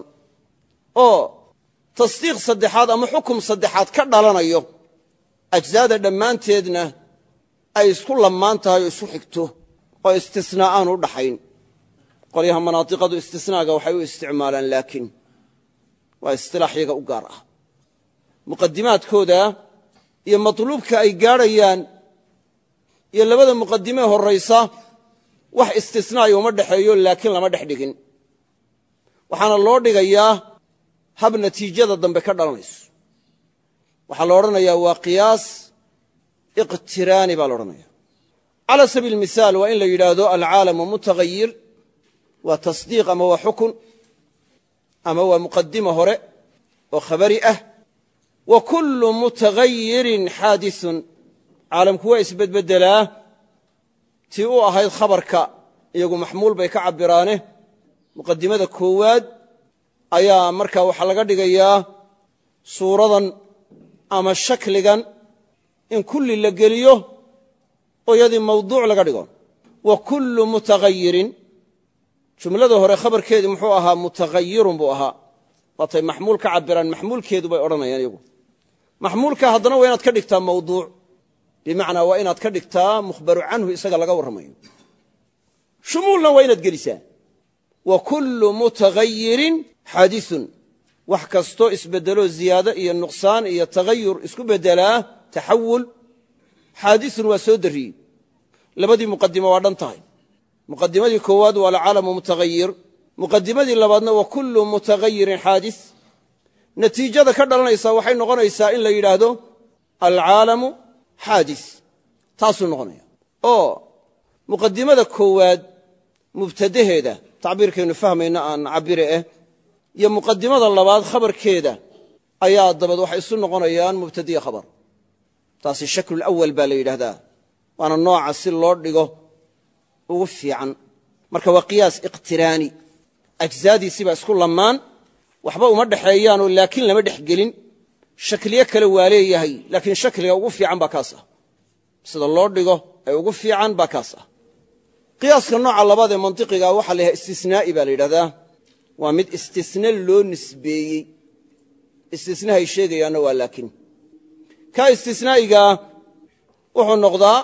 oo tasdiiq saddexaad ama xukum saddexaad ka dhalanayo ajzaada dhammaanteedna ay isku lammaan tahay oo isu xigto oo istisnaa aanu u dhaxayn qolyaha manaatiqadu istisnaaga waxay u isticmaalaan laakiin waa istilaax yaga u gaar ah muqadimaadkooda iyo matluubka ay gaadhayaan iyo labada muqadimee horraysa wax istisnaayo uma dhexeeyo laakiin lama dhex dhigin waxaana loo dhigayaa hab natiijada dambe ka dhalanayso waxaa la odhanayaa waa qiyaas iqtiraani baa la odhanaya cala sabiil mihaal waa in la yidhaahdo alcaalamu mutahayir waa tasdiiq ama waa xukun ama waa muqadimo hore oo khabari ah wa kullu mutaghayirin xaadiثun caalamku waa isbedbedelaa tii u ahayd khabarka iyagu maxmuul bay ka cabiraane muqadimada koowaad ayaa markaa waxaa laga dhigayaa suuradan ama shakligan in kulli la geliyo oo yadii mawduuc laga dhigo wa kullu mutaghayirin jumlada hore khabarkeedii muxuu ahaa mutaghayirun buu ahaa waatay maxmuul ka cabiraan maxmuulkeedu bay odhanayaan iyagu maxmuulka haddana waa inaad ka dhigtaa mawduuc bimacnaa waa inaad ka dhigtaa mukhbaru canhu isaga laga warramayo shumuulna waa inaad gelisaa wa kullu mutaghayirin xaadiثun wax kastoo isbedelo ziyaado iyo nuqsaan iyo taghayur isku bedelaa taxawul xaadiثun waa soo dariyey labadii muqadimo waa dhan tahay muqadimadii koowaad waa alcaalamu mutaghayir muqadimadii labaadna wa kullu mutaghayirin xaadiث natiijada ka dhalanaysa waxay noqonaysaa in la yidhaahdo alcaalamu xaadiث taasuu noqonaya oo muqadimada koowaad mubtadaheeda tacbiirkaynu fahmayna aan cabire ah iyo muqadimada labaad khabarkeeda ayaa dabad waxay isu noqonayaan mubtadiya khabar taasi shaklulawal baa la yidhaahdaa waana nooca si loo dhigo ugu fiican marka waa qiyaas iqtiraani ajzaadiisibaa isku lammaan waxba uma dhexeeyaanoo laakiin lama dhex gelin shakliye kale waa leeyahay laakiin shakliga ugu fiican baa kaas ah sida loo dhigo ee ugu fiican baa kaas ah qiyaaska nooca labaad ee mantiqiga waxaa la yidhahda istisnaa'i baa la yidhahdaa waa mid istisne loo nisbeeyey istisnahay sheegayaanna waa laakiin ka istisnaa'igaa wuxuu noqdaa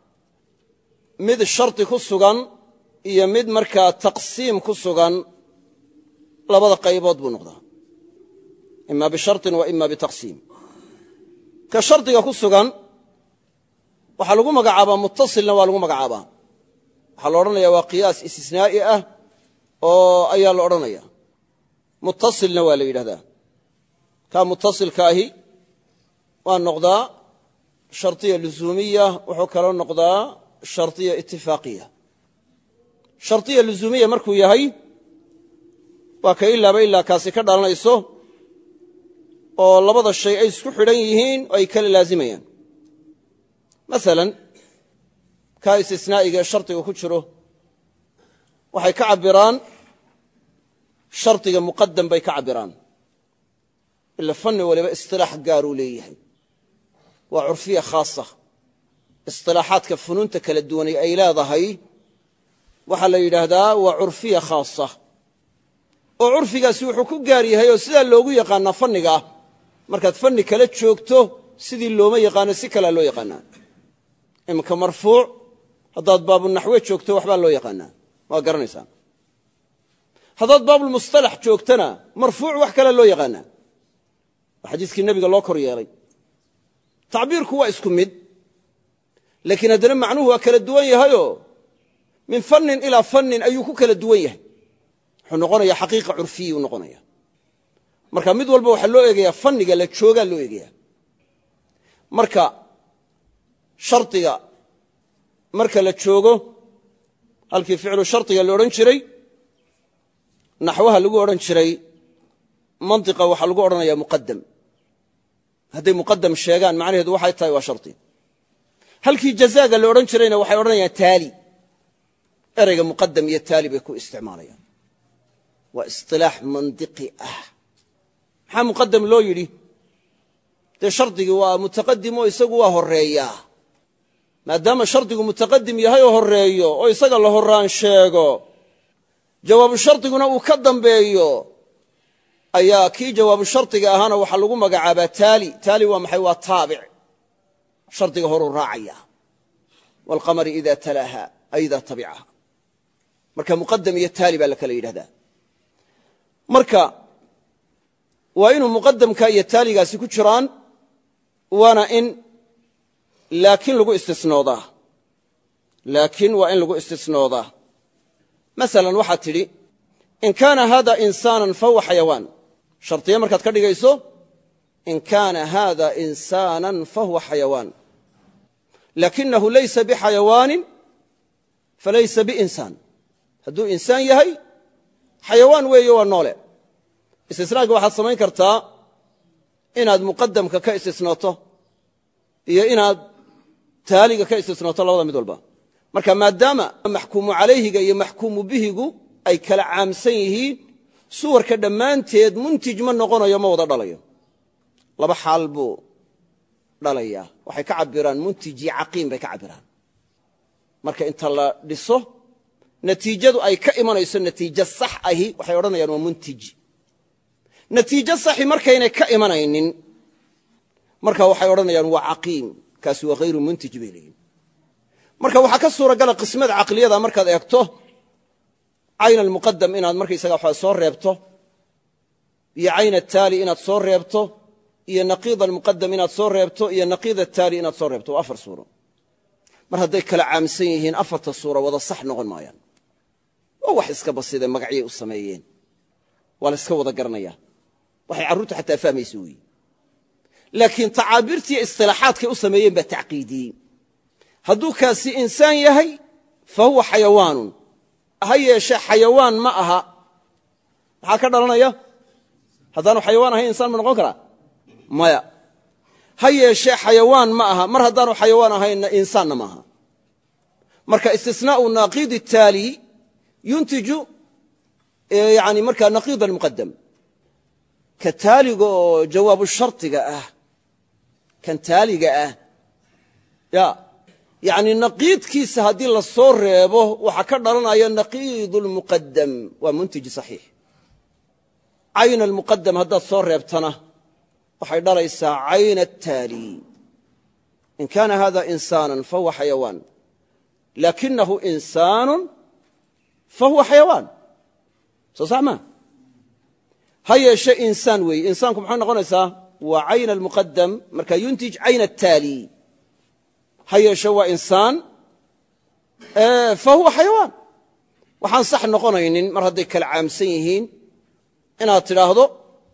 mid shardi ku sugan iyo mid markaa taqsiim ku sugan labada qaybood buu noqdaa ima bisharطin wa ima bitaqsiim ka shardiga ku sugan waxaa lagu magacaabaa muttasilna waa lagu magacaabaa waxaa la odhanaya waa qiyaas istisnaa'i ah oo ayaa la odhanaya muttasilna waa la yidhahdaa kaa muttasilka ahi waa noqdaa shardiya luzuumiya wuxuu kaloo noqdaa shardiya itifaaqiya shardiya luzuumiya markuu yahay waa ka ilaaba ilaa kaasi ka dhalanayso oo labada shay ay isku xidhan yihiin oo ay kala laazimayaan masalan kaa istisnaa'iga ee shardiga ku jiro waxay ka cabbiraan shardiga muqadam bay ka cabbiraan ila fanni waliba istilaax gaaruu leeyahay waa curfiya khaasa istilaaxaadka funuunta kala duwanay ay leedahay waxaa la yidhaahdaa waa curfiya khaasa oo curfigaasi wuxuu ku gaar yahay oo sidaa loogu yaqaanaa fanniga ah markaad fanni kala joogto sidii looma yaqaano si kalea loo yaqaanaa iminka marfuuc haddaad baabunaxwe joogto waxbaa loo yaqaanaa waa garanaysaan haddaad baabulmustalax joogtana marfuuc wax kalea loo yaqaanaa waa xadiiskii nebiga loo kor yeelay tacbiirku waa isku mid laakiin haddana macnuhu waa kala duwan yahayoo min fannin ilaa fannin ayuu ku kala duwan yahay wuxuu noqonaya xaqiiqa curfiyi u noqonaya marka mid walba waxaa loo eegayaa fanniga la joogaa loo eegayaa marka shardiga marka la joogo halkii ficlu shardiga la odhan jiray naxwaha lagu odhan jiray mantiqa waxaa lagu odhanayaa muqadam hadday muqadam sheegaan macnaheedu waxay tahay waa shardi halkii jazaaga la odhan jirayna waxay odhanayaan taali ereyga muqadam iyo taali bay ku isticmaalayaan waa isilaax mandiqi ah maxaa muqadam loo yidhi dee shardigii waa mutaqadim oo isagu waa horeeyaa maadaama shardigu mutaqadim yahay oo horeeyo oo isaga la horaan sheego jawaabu shardiguna uu ka dambeeyo ayaa kii jawaabu shardiga ahaana waxaa lagu magacaabaa taali taali waa maxay waa taabic shardiga horuu raacaya waalqamari ida talaaha ay idaa tabicaha marka muqadam iyo taali baa la kala yidhahdaa marka waa inuu muqadamka iyo taaligaasi ku jiraan waana in laakiin lagu istisnoodaa laakiin waa in lagu istisnoodaa masalan waxaad tidhi in kaana hada insaanan fahuwa xayawaan shardiye markaad ka dhigayso in kaana hada insaanan fahuwa xayawaan laakinahu laysa bixayawaanin falaysa biinsaan hadduu insaan yahay xayawaan weeye waa noole istisnaaga waxaad samayn kartaa inaad muqadamka ka istisnooto iyo inaad taaliga ka istisnooto labada mid walba marka maadaama maxkuumu calayhiga iyo maxkuumu bihigu ay kala caamsan yihiin suwarka dhammaanteed muntij ma noqonayo ma wada dhalayo laba xaal buu dhalayaa waxay ka cabbiraan muntij iyo caqiim bay ka cabbiraan marka inta la dhiso natiijadu ay ka imanayso natiijo sax ahi waxay odhanayaan waa muntij natiijo saxi markaynay ka imanaynin marka waxay odhanayaan waa caqiim kaasi waa hayru muntij bay leeyihin marka waxaa ka suuragala qismada caqliyada markaad eegto cayn almuqadam inaad markaysaga waxa soo reebto iyo cayn ataali inaad soo reebto iyo naqiid almuqadam inaad soo reebto iyo naqiid ataali inaad soo reebto waa afar suuro mar hadday kala caamsan yihiin afarta suura wada sax noqon maayaan waa wax iska baside magacyay u sameeyeen waa la iska wada garanaya waxay carruurta xataa fahmaysa weeye laakiin tacaabiirtiiyo istilaaxaadkay u sameeyeen baa tacqiidiyey hadduu kaasi insaan yahay fa huwa xayawaanun ha yeeshe xayawaan ma aha maxaa ka dhalanaya haddaanu xayawaan ahayn insaan ma noqon karaa maya ha yeeshee xayawaan ma aha mar haddaanu xayawaan ahaynna insaanna maaha marka istisnaau naaqidi taali yuntiju yani markaa naqiid almuqadam ka taaliga oo jawaabu shardiga ah kan taaliga ah ya yani naqiidkiisa haddii la soo reebo waxaa ka dhalanaya naqiid lmuqadam waa muntij saxiix cayn almuqadam haddaad soo reebtana waxay dhalaysaa cayn ataali in kaana hada insaanan fahuwa xayawaan laakinahu insaanu fahuwa xayawaan soo sax maa ha yeeshe insaan weeye insaanku maxay noqonaysaa waa cayna almuqadam marka yuntij cayna ataali ha yeeshe waa insaan fa huwa xayawaan waxaan sax noqonaynin mar hadday kala caamsan yihiin inaad tidhaahdo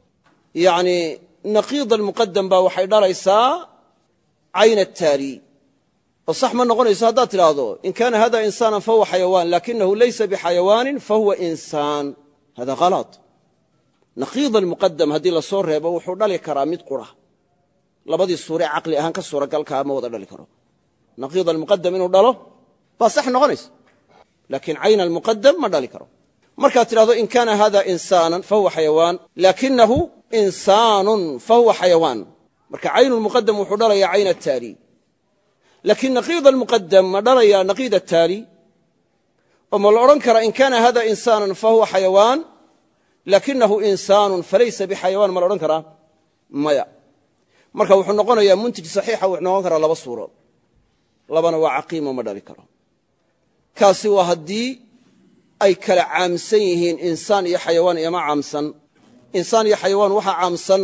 yani naqiid almuqadam baa waxay dhalaysaa cayna ataali oo sax ma noqonayso haddaad tidhaahdo in kaana hada insaanan fahuwa xayawaan lakinahu laysa bixayawaanin fahuwa insaan hada halad naqiid almuqadam haddii la soo reebo wuxuu dhali karaa mid qura labadii suure caqli ahaan ka suuragalkaa ma wada dhali karo naqiid almuqadam inuu dhalo baa sax noqonaysa laakiin cayna almuqadam ma dhali karo markaad tidhahdo in kaana hada insaanan fahuwa xayawaan lakinahu insaanun fahuwa xayawaan marka caynu lmuqadam wuxuu dhalayaa cayna ataali laakiin naqiid almuqadam ma dhalayaa naqiid ataali oo ma la odhan karaa in kaana hada insaanan fahuwa xayawaan lakinahu insaanun falaysa bixayawaan ma la odhan karaa maya marka wuxuu noqonayaa muntij saxiixa wuxuu noqon karaa laba suuro labana waa caqiimo ma dhali karo kaasi waa haddii ay kala caamsan yihiin insaan iyo xayawaan iyoma caamsan insaan iyo xayawaan waxaa caamsan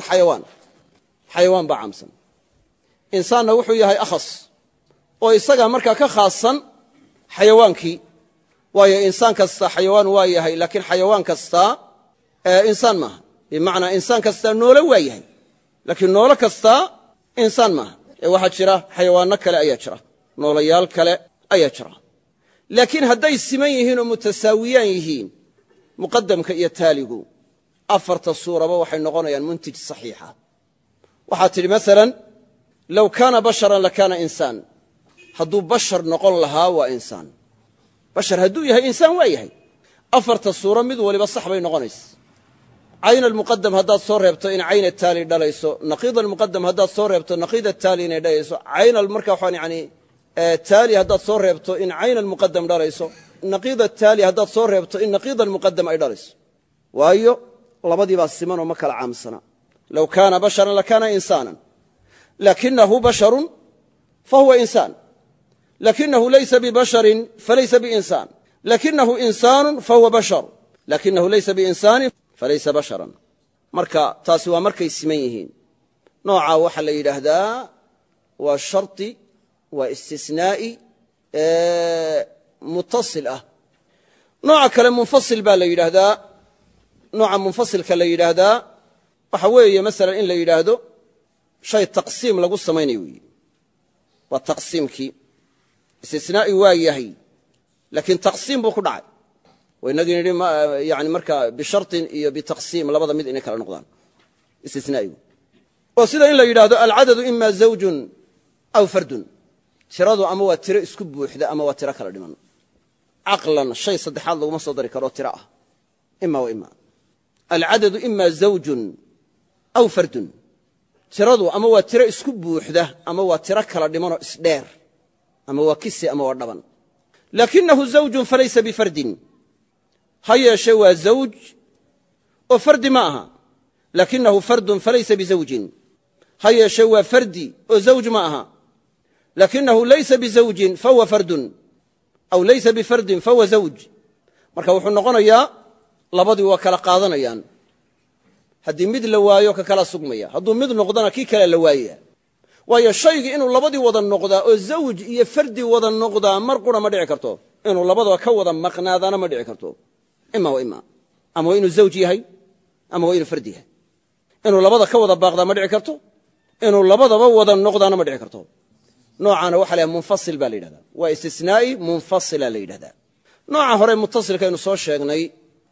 xayawaan baa caamsan insaanna wuxuu yahay akhas oo isagaa markaa ka khaasan xayawaankii waayo insaan kasta xayawaan waa yahay laakiin xayawaan kastaa insaan maaha bimacnaa insaan kastaa noole waa yahay laakiin noolo kastaa insaan maaha ee waxaa jira xayawaanno kale ayaa jira noolayaal kale ayaa jira laakiin hadday siman yihiin oo mutasaawiyaan yihiin muqadamka iyo taaligu afarta suuraba waxay noqonayaan muntij saxiixa waxaad tidhi maalan low kaana basharan lakaana insaan hadduu bashar noqon lahaa waa insaan bashar hadduu yahay insaan waa yahay afarta suuro mid waliba sax bay noqonaysa cayn almuqadam haddaad soo reebto in cayn ataali dhalayso naqiid almuqadam haddaad soo reebto naqiid ataali inay dhalayso cayn marka waxaan yani taali haddaad soo reebto in cayn almuqadam dhalayso naqiid ataali haddaad soo reebto in naqiid almuqadam ay dhalayso waayo labadii baa simanoo ma kala caamsana low kaana basharan lakaana insaanan lakinahu basharun fahuwa insaan lakinahu laysa bibasharin falaysa biinsaan lakinahu insaanu fahuwa bashar lakinahu laysa biinsaanin falaysa basharan marka taasi waa markay siman yihiin noocaa waxaa la yidhaahdaa waa shardi waa istisnaa'i mutasil ah nooca kale munfasil baa la yidhaahdaa nooca munfasilka la yidhaahdaa waxa weeye masalan in la yidhaahdo shay taqsiim lagu samaynayo weeye waa taqsiimkii istisnaa'i waa yahay laakiin taqsiim buu ku dhacay waynagii nidhi yani markaa bisharطin iyo bitaqsiim labada mid inay kala noqdaan istisnaa'igu oo sida in la yidhaahdo alcadadu ima zawjun aw fardun tiradu ama waa tiro isku buuxda ama waa tiro kala dhiman caqlan shay saddexaad laguma soo dari karoo tiro ah ima wa ima alcadadu ima zawjun aw fardun tiradu ama waa tiro isku buuxda ama waa tiro kala dhimanoo isdheer ama waa kisi ama waa dhaban lakinahu zawjun falaysa bifardin ha yeeshe waa zawj oo fardi ma aha lakinahu fardun falaysa bizawjin ha yeeshe waa fardi oo zawj ma aha lakinahu laysa bizawjin fahuwa fardun aw laysa bifardin fahuwa zawj marka wuxuu noqonayaa labadii waa kala qaadanayaan haddii mid la waayo ka kala sugmaya hadduu mid noqdana kii kale la waayaya waayo shaygii inuu labadii wada noqdaa oo zawj iyo fardi wada noqdaa mar qura ma dhici karto inuu labadaba ka wada maqnaadaana ma dhici karto ima wa ima ama waa inuu zawj yahay ama waa inuu fardi yahay inuu labada ka wada baaqdaa ma dhici karto inuu labadaba wada noqdaana ma dhici karto noocaana waxa la yidhahda munfasil baa la yidhahdaa waa istisnaa'i munfasila la yidhahdaa nooca hore mutasilka aynu soo sheegnay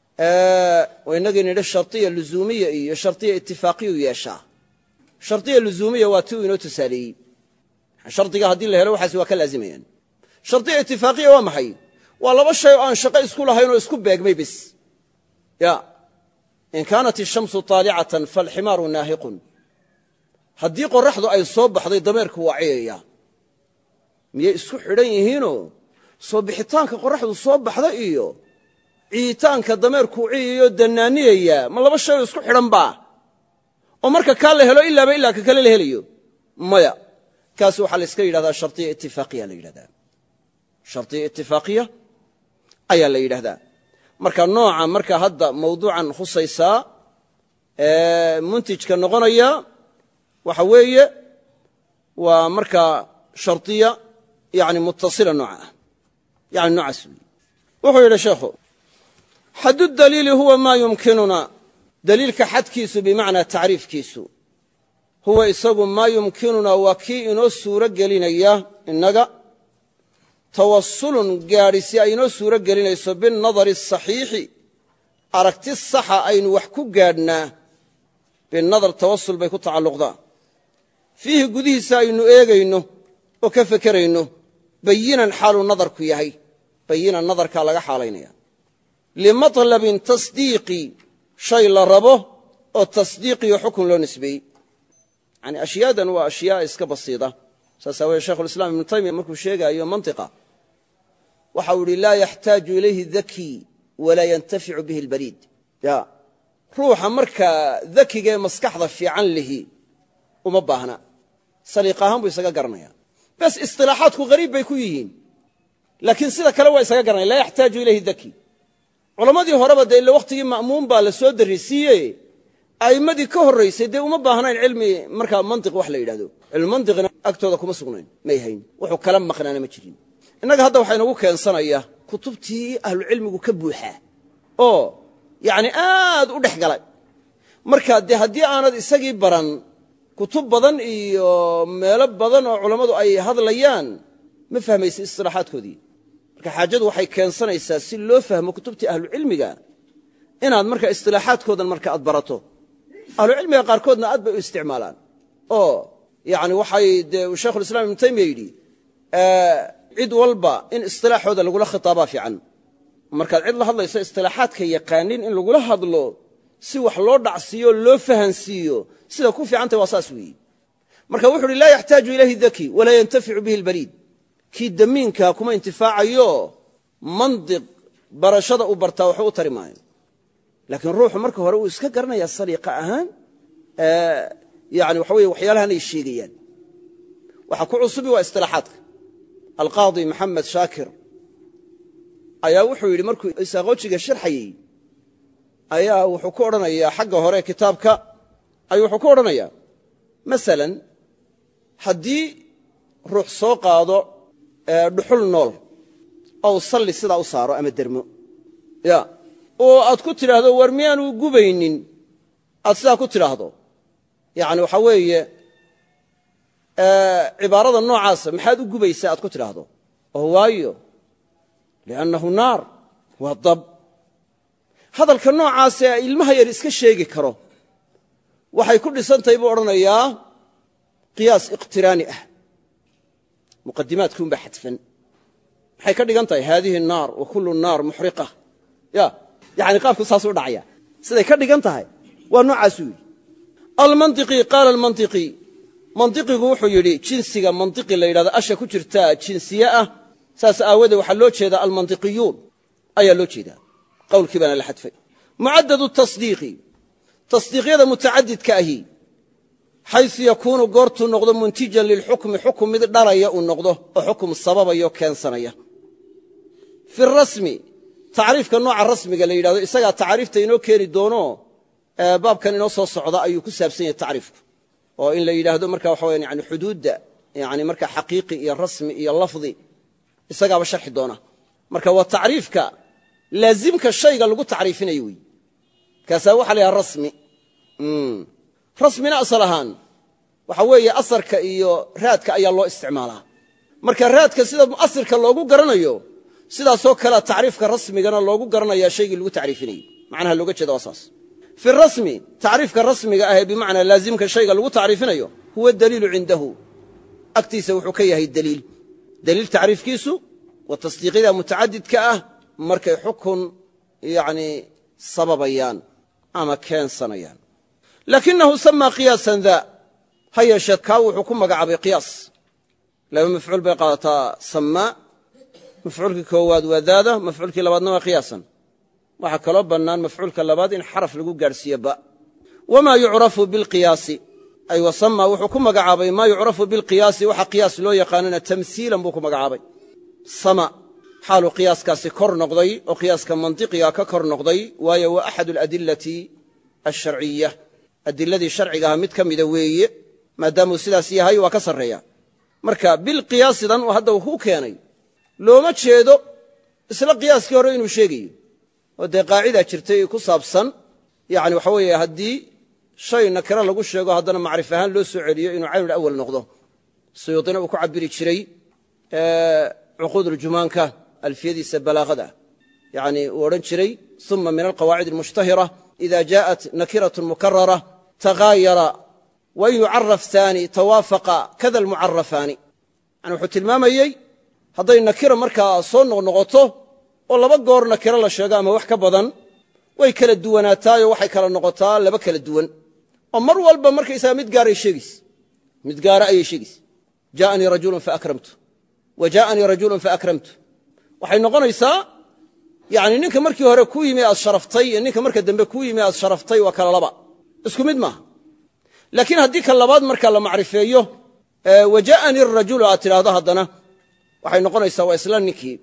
inagii nidhi shardiya luzuumiya iyo shardiya itifaaqiyu yeeshaa shardiya luzuumiya waa ti uu inoo tusaaleeyey shardiga haddii la helo waxaas waa ka laazimayaan shardiya itifaaqiya waa maxay waa laba shay oo aan shaqo isku lahayn oo isku beegmay bis ya in kaanat ishamsu taalicatan faalximaaru naahiqun haddii qoraxdu ay soo baxday dameerku waa ciyaya miyay isku xidhan yihiinoo soo bixitaanka qoraxdu soo baxda iyo ciitaanka dameerkuu ciyayo dannaaniyaya ma laba shay oo isku xidhan baa oo marka kaa la helo ilaaba ilaa ka kale la helayo maya kaas waxaa la iska yidhahdaa shardiya itifaaqiya la yidhahdaa shardiya itifaaqiya ayaa la yidhahdaa marka nooca marka hadda mawduucan khusaysaa muntijka noqonaya waxa weeye waa markaa shardiya yani mutasila nooca ah yani noocaas weeye wuxuu yidhi sheekhu xaddu daliili huwa maa yumkinuna daliilka xadkiisu bimacnaa tacriifkiisu huwa isagu maa yumkinuna waa kii inoo suuro gelinaya innaga tawasulun gaadhisi ay inoo suuro gelinayso binnadari asaxiixi aragti saxa aynu wax ku gaadhnaa binadar tawasul bay ku tacalluqdaa fiihi gudihiisa aynu eegayno oo ka fekerayno bayinan xaaluu nadarku yahay bayinan nadarkaa laga xaalaynaya limatlabin tasdiiqi shay la rabo oo tasdiiqiyo xukun loo nisbeeyey yani ashyaadan waa ashyaa iska basiida saas aaweeye shaykhulislaam ibnu taymiya markuu sheegaayo mantiqa waxa uu ihi laa yaxtaaju ilayhi daki walaa yantaficu bihi albaliid ya ruuxa markaa dakiga ee maskaxda fiican lihi uma baahna saliiq ahaan buu isaga garanaya bas isilaaxaadku hariib bay ku yihiin laakiin sida kale waa isaga garanaya laa yaxtaaju ilayhi daki culammadii horeba dee illa wakhtigii ma'muun baa la soo darisiiye a'immadii ka horraysay dee uma baahnayn cilmi markaa mantiq wax la yidhahdo cilmumantiqina agtooda kuma sugnayn may hayn wuxuu kala maqnaana ma jirin innaga hadda waxaa inagu keensanaya kutubtii ahlucilmigu ka buuxaa oo yacni aad u dhex galay marka dee haddii aanad isagii baran kutub badan iyo meelo badan oo culammadu ay hadlayaan ma fahmaysa istilaaxaadkoodii marka xaajadu waxay keensanaysaa si loo fahmo kutubtii ahlucilmiga inaad marka istilaaxaadkoodan marka aad barato ahlucilmiga qaarkoodna aad bay u isticmaalaan oo yani waxay dee shaykhulislaam ibnu taymiya yidhi cid walba in istilaaxooda lagula khitaabaa fiican markaad cid la hadlayso istilaaxaadka yaqaanin in lagula hadlo si wax loo dhacsiiyo loo fahansiiyo sida ku fiicantay waa saas weeyi marka wuxu uhi laa yaxtaaju ilayhi daki walaa yantaficu bihi albaliid kii damiinka kuma intifaacayo mandiq barashada uu bartaa waxba u tari maayo laakiin ruuxu marka hore uu iska garanaya saliiqa ahaan yani waxa weye waxyaalahan ay sheegayaan waxa ku cusubi waa istilaaxaadka alqaadi maxamed shaakir ayaa wuxuu yidhi markuu isaaqoojiga sharxayey ayaa wuxuu ku odhanayaa xagga hore kitaabka ayuu wuxuu ku odhanayaa masalan haddii ruux soo qaado dhuxul nool ou salli sidaa u saaro ama dermo ya oo aad ku tidhaahdo war miyaanu gubaynin aad sidaa ku tidhaahdo yani waxaa weeye cibaarada noocaasa maxaad u gubaysaa aad ku tidhaahdo oo waayo liannahu naar waa dab hadalka noocaasee ilmaha yar iska sheegi karo waxay ku dhisantahay buu odhanayaa qiyaas iqtiraani ah muqadimaadkiunbaa xadfan maxay ka dhigan tahay haadihi naar wa kullu naar muxriqa ya yani qaabku saasuu dhacaya siday ka dhigan tahay waa noocaasuu yidhi almantiqi qaala almantiqi mantiqigu wuxuu yidhi jinsiga mantiqi la yidhahdo asha ku jirtaa jinsiye ah saas aawadee waxaa loo jeedaa almantiqiyuun ayaa loo jeedaa qowlkii baana la xadfay mucaddadu tasdiiqi tasdiiqyada mutacadidka ahi xaysu yakuunu goortuu noqdo muntijan lilxukmi xukum mid dhalaya uu noqdo oo xukum sababayo keensanaya fi rasmi tacriifka nooca rasmiga la yidhahdo isagaa tacriifta inoo keeni doono baabkan inoo soo socda ayuu ku saabsan yahay tacriifku oo in la yidhaahdo marka waxa waya yani xuduudda yani marka xaqiiqi iyo rasmi iyo lafdi isagaaba sharxi doona marka waa tacriifka laazimka shayga lagu tacriifinayo wey kaasaa waxa la yhaha rasmi rasmina asal ahaan waxa weeye asarka iyo raadka ayaa loo isticmaalaa marka raadka sida mu'asirka loogu garanayo sidaasoo kalea tacriifka rasmigana loogu garanaya shaygii lagu tacriifinayey macnaha looga jeeda waa saas fi rasmi tacriifka rasmiga ah ee bimacnaa laazimka shayga lagu tacriifinayo huwa daliilu cindahu agtiisa wuxuu ka yahay daliil tacriifkiisu waa tasdiiqyada mutacadidka ah markay xukun yani sababayaan ama keensanayaan laakinahu samaa qiyaasan da ha yeeshee kaa wuxuu ku magacaabay qiyaas laba mafcuul bay qaadataa samaa mafcuulkii koowaad waa daada mafcuulkii labaadna waa qiyaasan waxaa kaloo bannaan mafcuulka labaad in xaraf lagu gaadhsiiyo ba wamaa yucrafu bilqiyaasi ay wasamaa wuxuu ku magacaabay maa yucrafu bilqiyaasi waxa qiyaas loo yaqaanana tamhiilan buu ku magacaabay sama xaaluu qiyaaskaasi kor noqday oo qiyaaska mantiqiga ka kor noqday waayo waa axad aladilati alsharciya adiladii sharcigaha mid ka mida weeye maadaamuu sidaas yahay waa ka sarreeya marka bilqiyaasidan uu hadda ku keenay looma jeedo isla qiyaaskii hore inuu sheegayo oo dee qaacidaa jirtay ku saabsan yani waxa weeye haddii shay nakira lagu sheego haddana macrif ahaan loo soo celiyo inuu caynul awal noqdo suyuudina uu ku cabiri jiray cuquuduljumaanka alfiyadiisa balaaqada yani uu odhan jiray uma min alqawaacid almushtahira ida jaءat nakiratun mukarara tagaayara wain yucaraf taani tawaafaqa kada almucarafaani yani wuxuu tilmaamayey hadday nakira markaa soo noqnoqoto oo laba goor nakiro la sheego ama wax ka badan way kala duwanaataayoo waxay kala noqotaa laba kala duwan oo mar walba markaysaga mid gaara ayay sheegaysa jaءanii rajulun faakramtu wa jaءanii rajulun faakramtu waxay noqonaysaa yani ninka markii hore ku yimi aad sharaftay iyo ninka marka dambe ku yimi aad sharaftay waa kala laba isku mid maaha laakiin haddii ka labaad marka la macrifeeyo wa jaءanii rajulu aad tidhaahdo haddana waxay noqonaysaa waa isla ninkii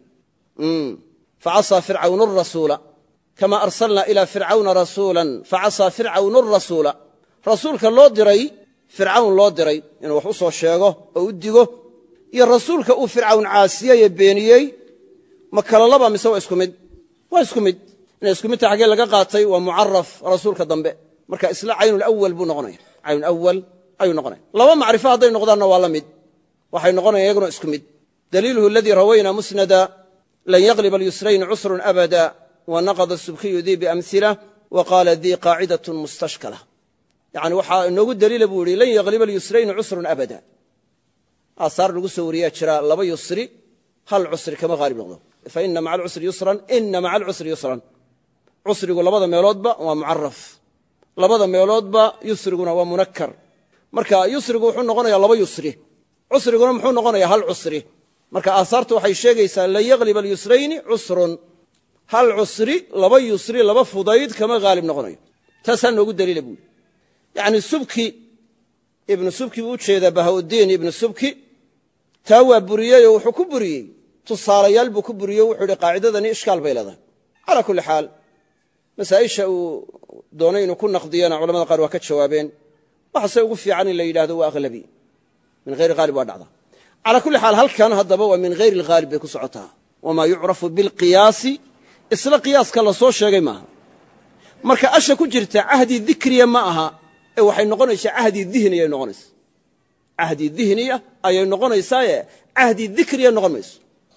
facasىa fircawn الrasuula kama arsalna ilى fircawna rasuula facasىa fircawn الrasuula rasuulka loo diray fircawn loo diray inuu wax u soo sheego oo u digo iyo rasuulka uu fircawn caasiyey ee beeniyey ma kala laba mise waa isku mid waa isku mid inay isku mid tahay xaggee laga qaatay waa mucaraf rasuulka dambe marka isla caynulawal buu noqonaya caynulawal ayuu noqonaya laba macrifo hadday noqdaanna waa la mid waxay noqonayaan iyaguna isku mid daliiluhu aladii rawayna musnada lan yaqlib alyusrayn cusrun abada wanaqada subkiyu dii biamhila waqaala dii qaacidatun mustashkala yani waxaa inoogu daliila buu yihi lan yaqliba alyusrayn cusrun abada aasaar lagu soo wariyaa jira laba yusri hal cusri kama haalib noqdo faina maca alcusri yusran ina maca alcusri yusran cusrigu labada meeloodba waa mucaraf labada meeloodba yusriguna waa munakar marka yusrigu wuxuu noqonayaa laba yusri cusriguna muxuu noqonayaa hal cusri marka aasaartu waxay sheegaysaa lan yagliba alyusrayni cusrun hal cusri laba yusri laba fudayd kama haalib noqonayo taasaa noogu daliila buuri yani subki ibnu subki buu u jeedaa bahaudiin ibnu subki taa waa buriyeyoo wuxuu ku buriyey tusaalayaal buu ku buriyey wuxuu ihi qaacidadani ishkaal bay leedahay calaa kulli xaal masaa'isha uu doonay inuu ku naqdiyana culamada qaar waa ka jawaabeen waxase ugu fiican in la yidhahdo waa aghlabi min hayri haalib waa dhacda calaa kulli xaal halkan haddaba waa min hayri alghaalib bay ku socotaa wamaa yucrafu bilqiyaasi isla qiyaaska la soo sheegay maaha marka asha ku jirta cahdi dikriya ma aha ee waxay noqonaysaa cahdi dihniya ay noqonaysa cahdi dihniya ayay noqonaysaaye cahdi dikriya noqon mayso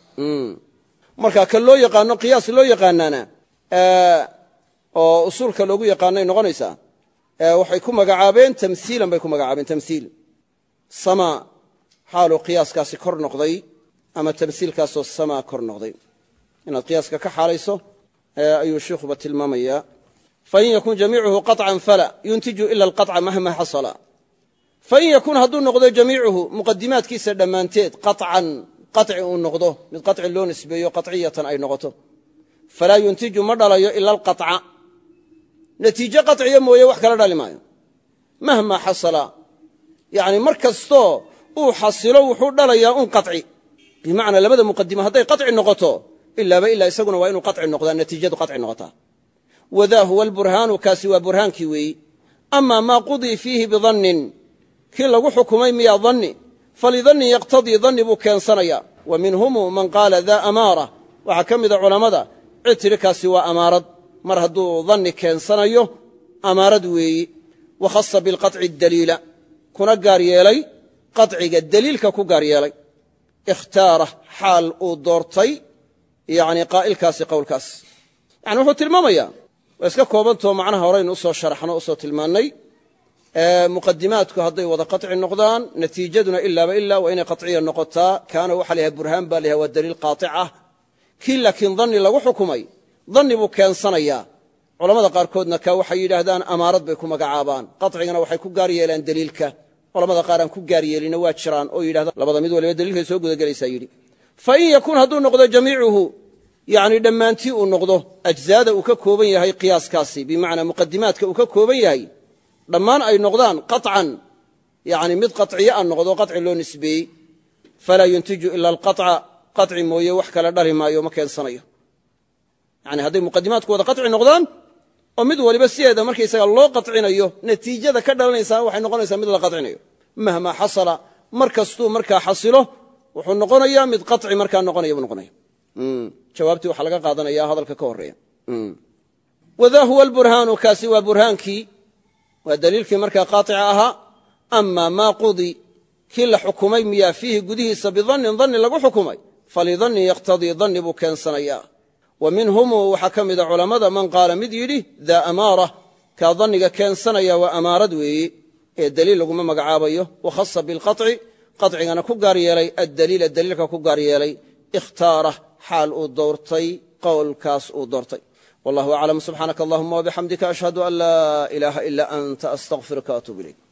marka ka loo yaqaano qiyaas loo yaqaanaana oo usuulka loogu yaqaanay noqonaysaa waxay ku magacaabeen tamhiilan bay ku magacaabeen tamhiil sama xaaluu qiyaaskaasi kor noqday ama tamhiilkaasoo sama kor noqday inaad qiyaaska ka xaalayso ayuu sheikhuba tilmaamaya fain yakun jamiicuhu qaطcan fala yuntiju ila alqaطca mahma xasala fain yakun hadduu noqdo jamiicuhu muqadimaadkiisa dhammaanteed qaطcan qaطci uu noqdo mid qaطci loo nisbeeyo qaطciyatan ay noqoto falaa yuntiju ma dhalayo ila alqaطca natiijo qaطciya mooye wax kala dhali maayo mahma xasala yani mar kastoo uu xasilo wuxuu dhalayaa un qaطci bimacnaa labada muqadimo hadday qaطci noqoto ilaaba ilaa isaguna waa inuu qaطci noqdaa natiijadu qaطci noqotaa wadaa huwa alburhaanu kaasi waa burhaankii weeyi ama maa qudii fiihi bidannin kii lagu xukumay miyaa danni falidannin yaqtadii danni buu keensanaya wa minhumu man qaala daa amaara waxaa ka mida culammada cid tidhi kaasi waa amaarad mar hadduu danni keensanayo amaarad weeyi wa khasa bilqaطci daliila kuna gaar yeelay qaطciga deliilka ku gaar yeelay ikhtaara xaal uu doortay yani qaa'ilkaasi qowlkaas yani wuxuu tilmaamayaa waa iska koobantao macnaha horaynu usoo sharaxno usoo tilmaannay muqadimaadku hadday wada qaطci noqdaan natiijaduna ilaaba ilaa waa inay qaطciya noqotaa kaana waxa la yahay burhaan baa la yahay waa daliil qaaطic ah kii laakiin danni lagu xukumay danni buu keensanayaa culamada qaarkoodna ka waxay yidhaahdaan amaarad bay ku magacaabaan qaطcigana waxay ku gaar yeelaan deliilka culamada qaar aan ku gaar yeelina waa jiraan oo yidhahda labada mid waliba daliilkay soo gudagelaysaa yidhi fain yakun hadduu noqdo jamiicuhu yani dhammaantii uu noqdo ajzaada uu ka kooban yahay qiyaaskaasi bimacnaa muqadimaadka uu ka kooban yahay dhammaan ay noqdaan qaطcan yani mid qaطciya a noqdo qaطci loo nisbeeyey falaa yuntiju ila alqaطca qaطci mooye wax kale dhali maayo ma keensanayo yani hadday muqadimaadku wada qaطci noqdaan oo mid waliba sideeda markaysaga loo qaطcinayo natiijada ka dhalanaysaa waxay noqonaysaa mid la qaطcinayo mahmaa xasala mar kastuu markaa xasilo wuxuu noqonayaa mid qaطci markaa noqonaya buu noqonaya jawaabtii waxaa laga qaadanaya hadalka ka horeeya wada huwa alburhaanu kaasi waa burhaankii waa daliilkii markaa qaaطica ahaa ama maa qudi kii la xukumay miyaa fiihi gudihiisa bidannin danni lagu xukumay falidanni yaqtadii danni buu keensanayaa wa minhumu waxaa ka mida culammada man qaala mid yidhi daa amaara kaa danniga keensanaya waa amaarad weeye ee daliil laguma magacaabayo wakhasa bilqaطci qaطcigana ku gaar yeelay addaliila daliilka ku gaar yeelay ikhtaarah xaal uu doortay qowlkaas uu doortay wallahu aclam subxaanaka allahuma wabixamdika ashhadu an laa ilaaha ila anta astaqfiruka waatuub ilayk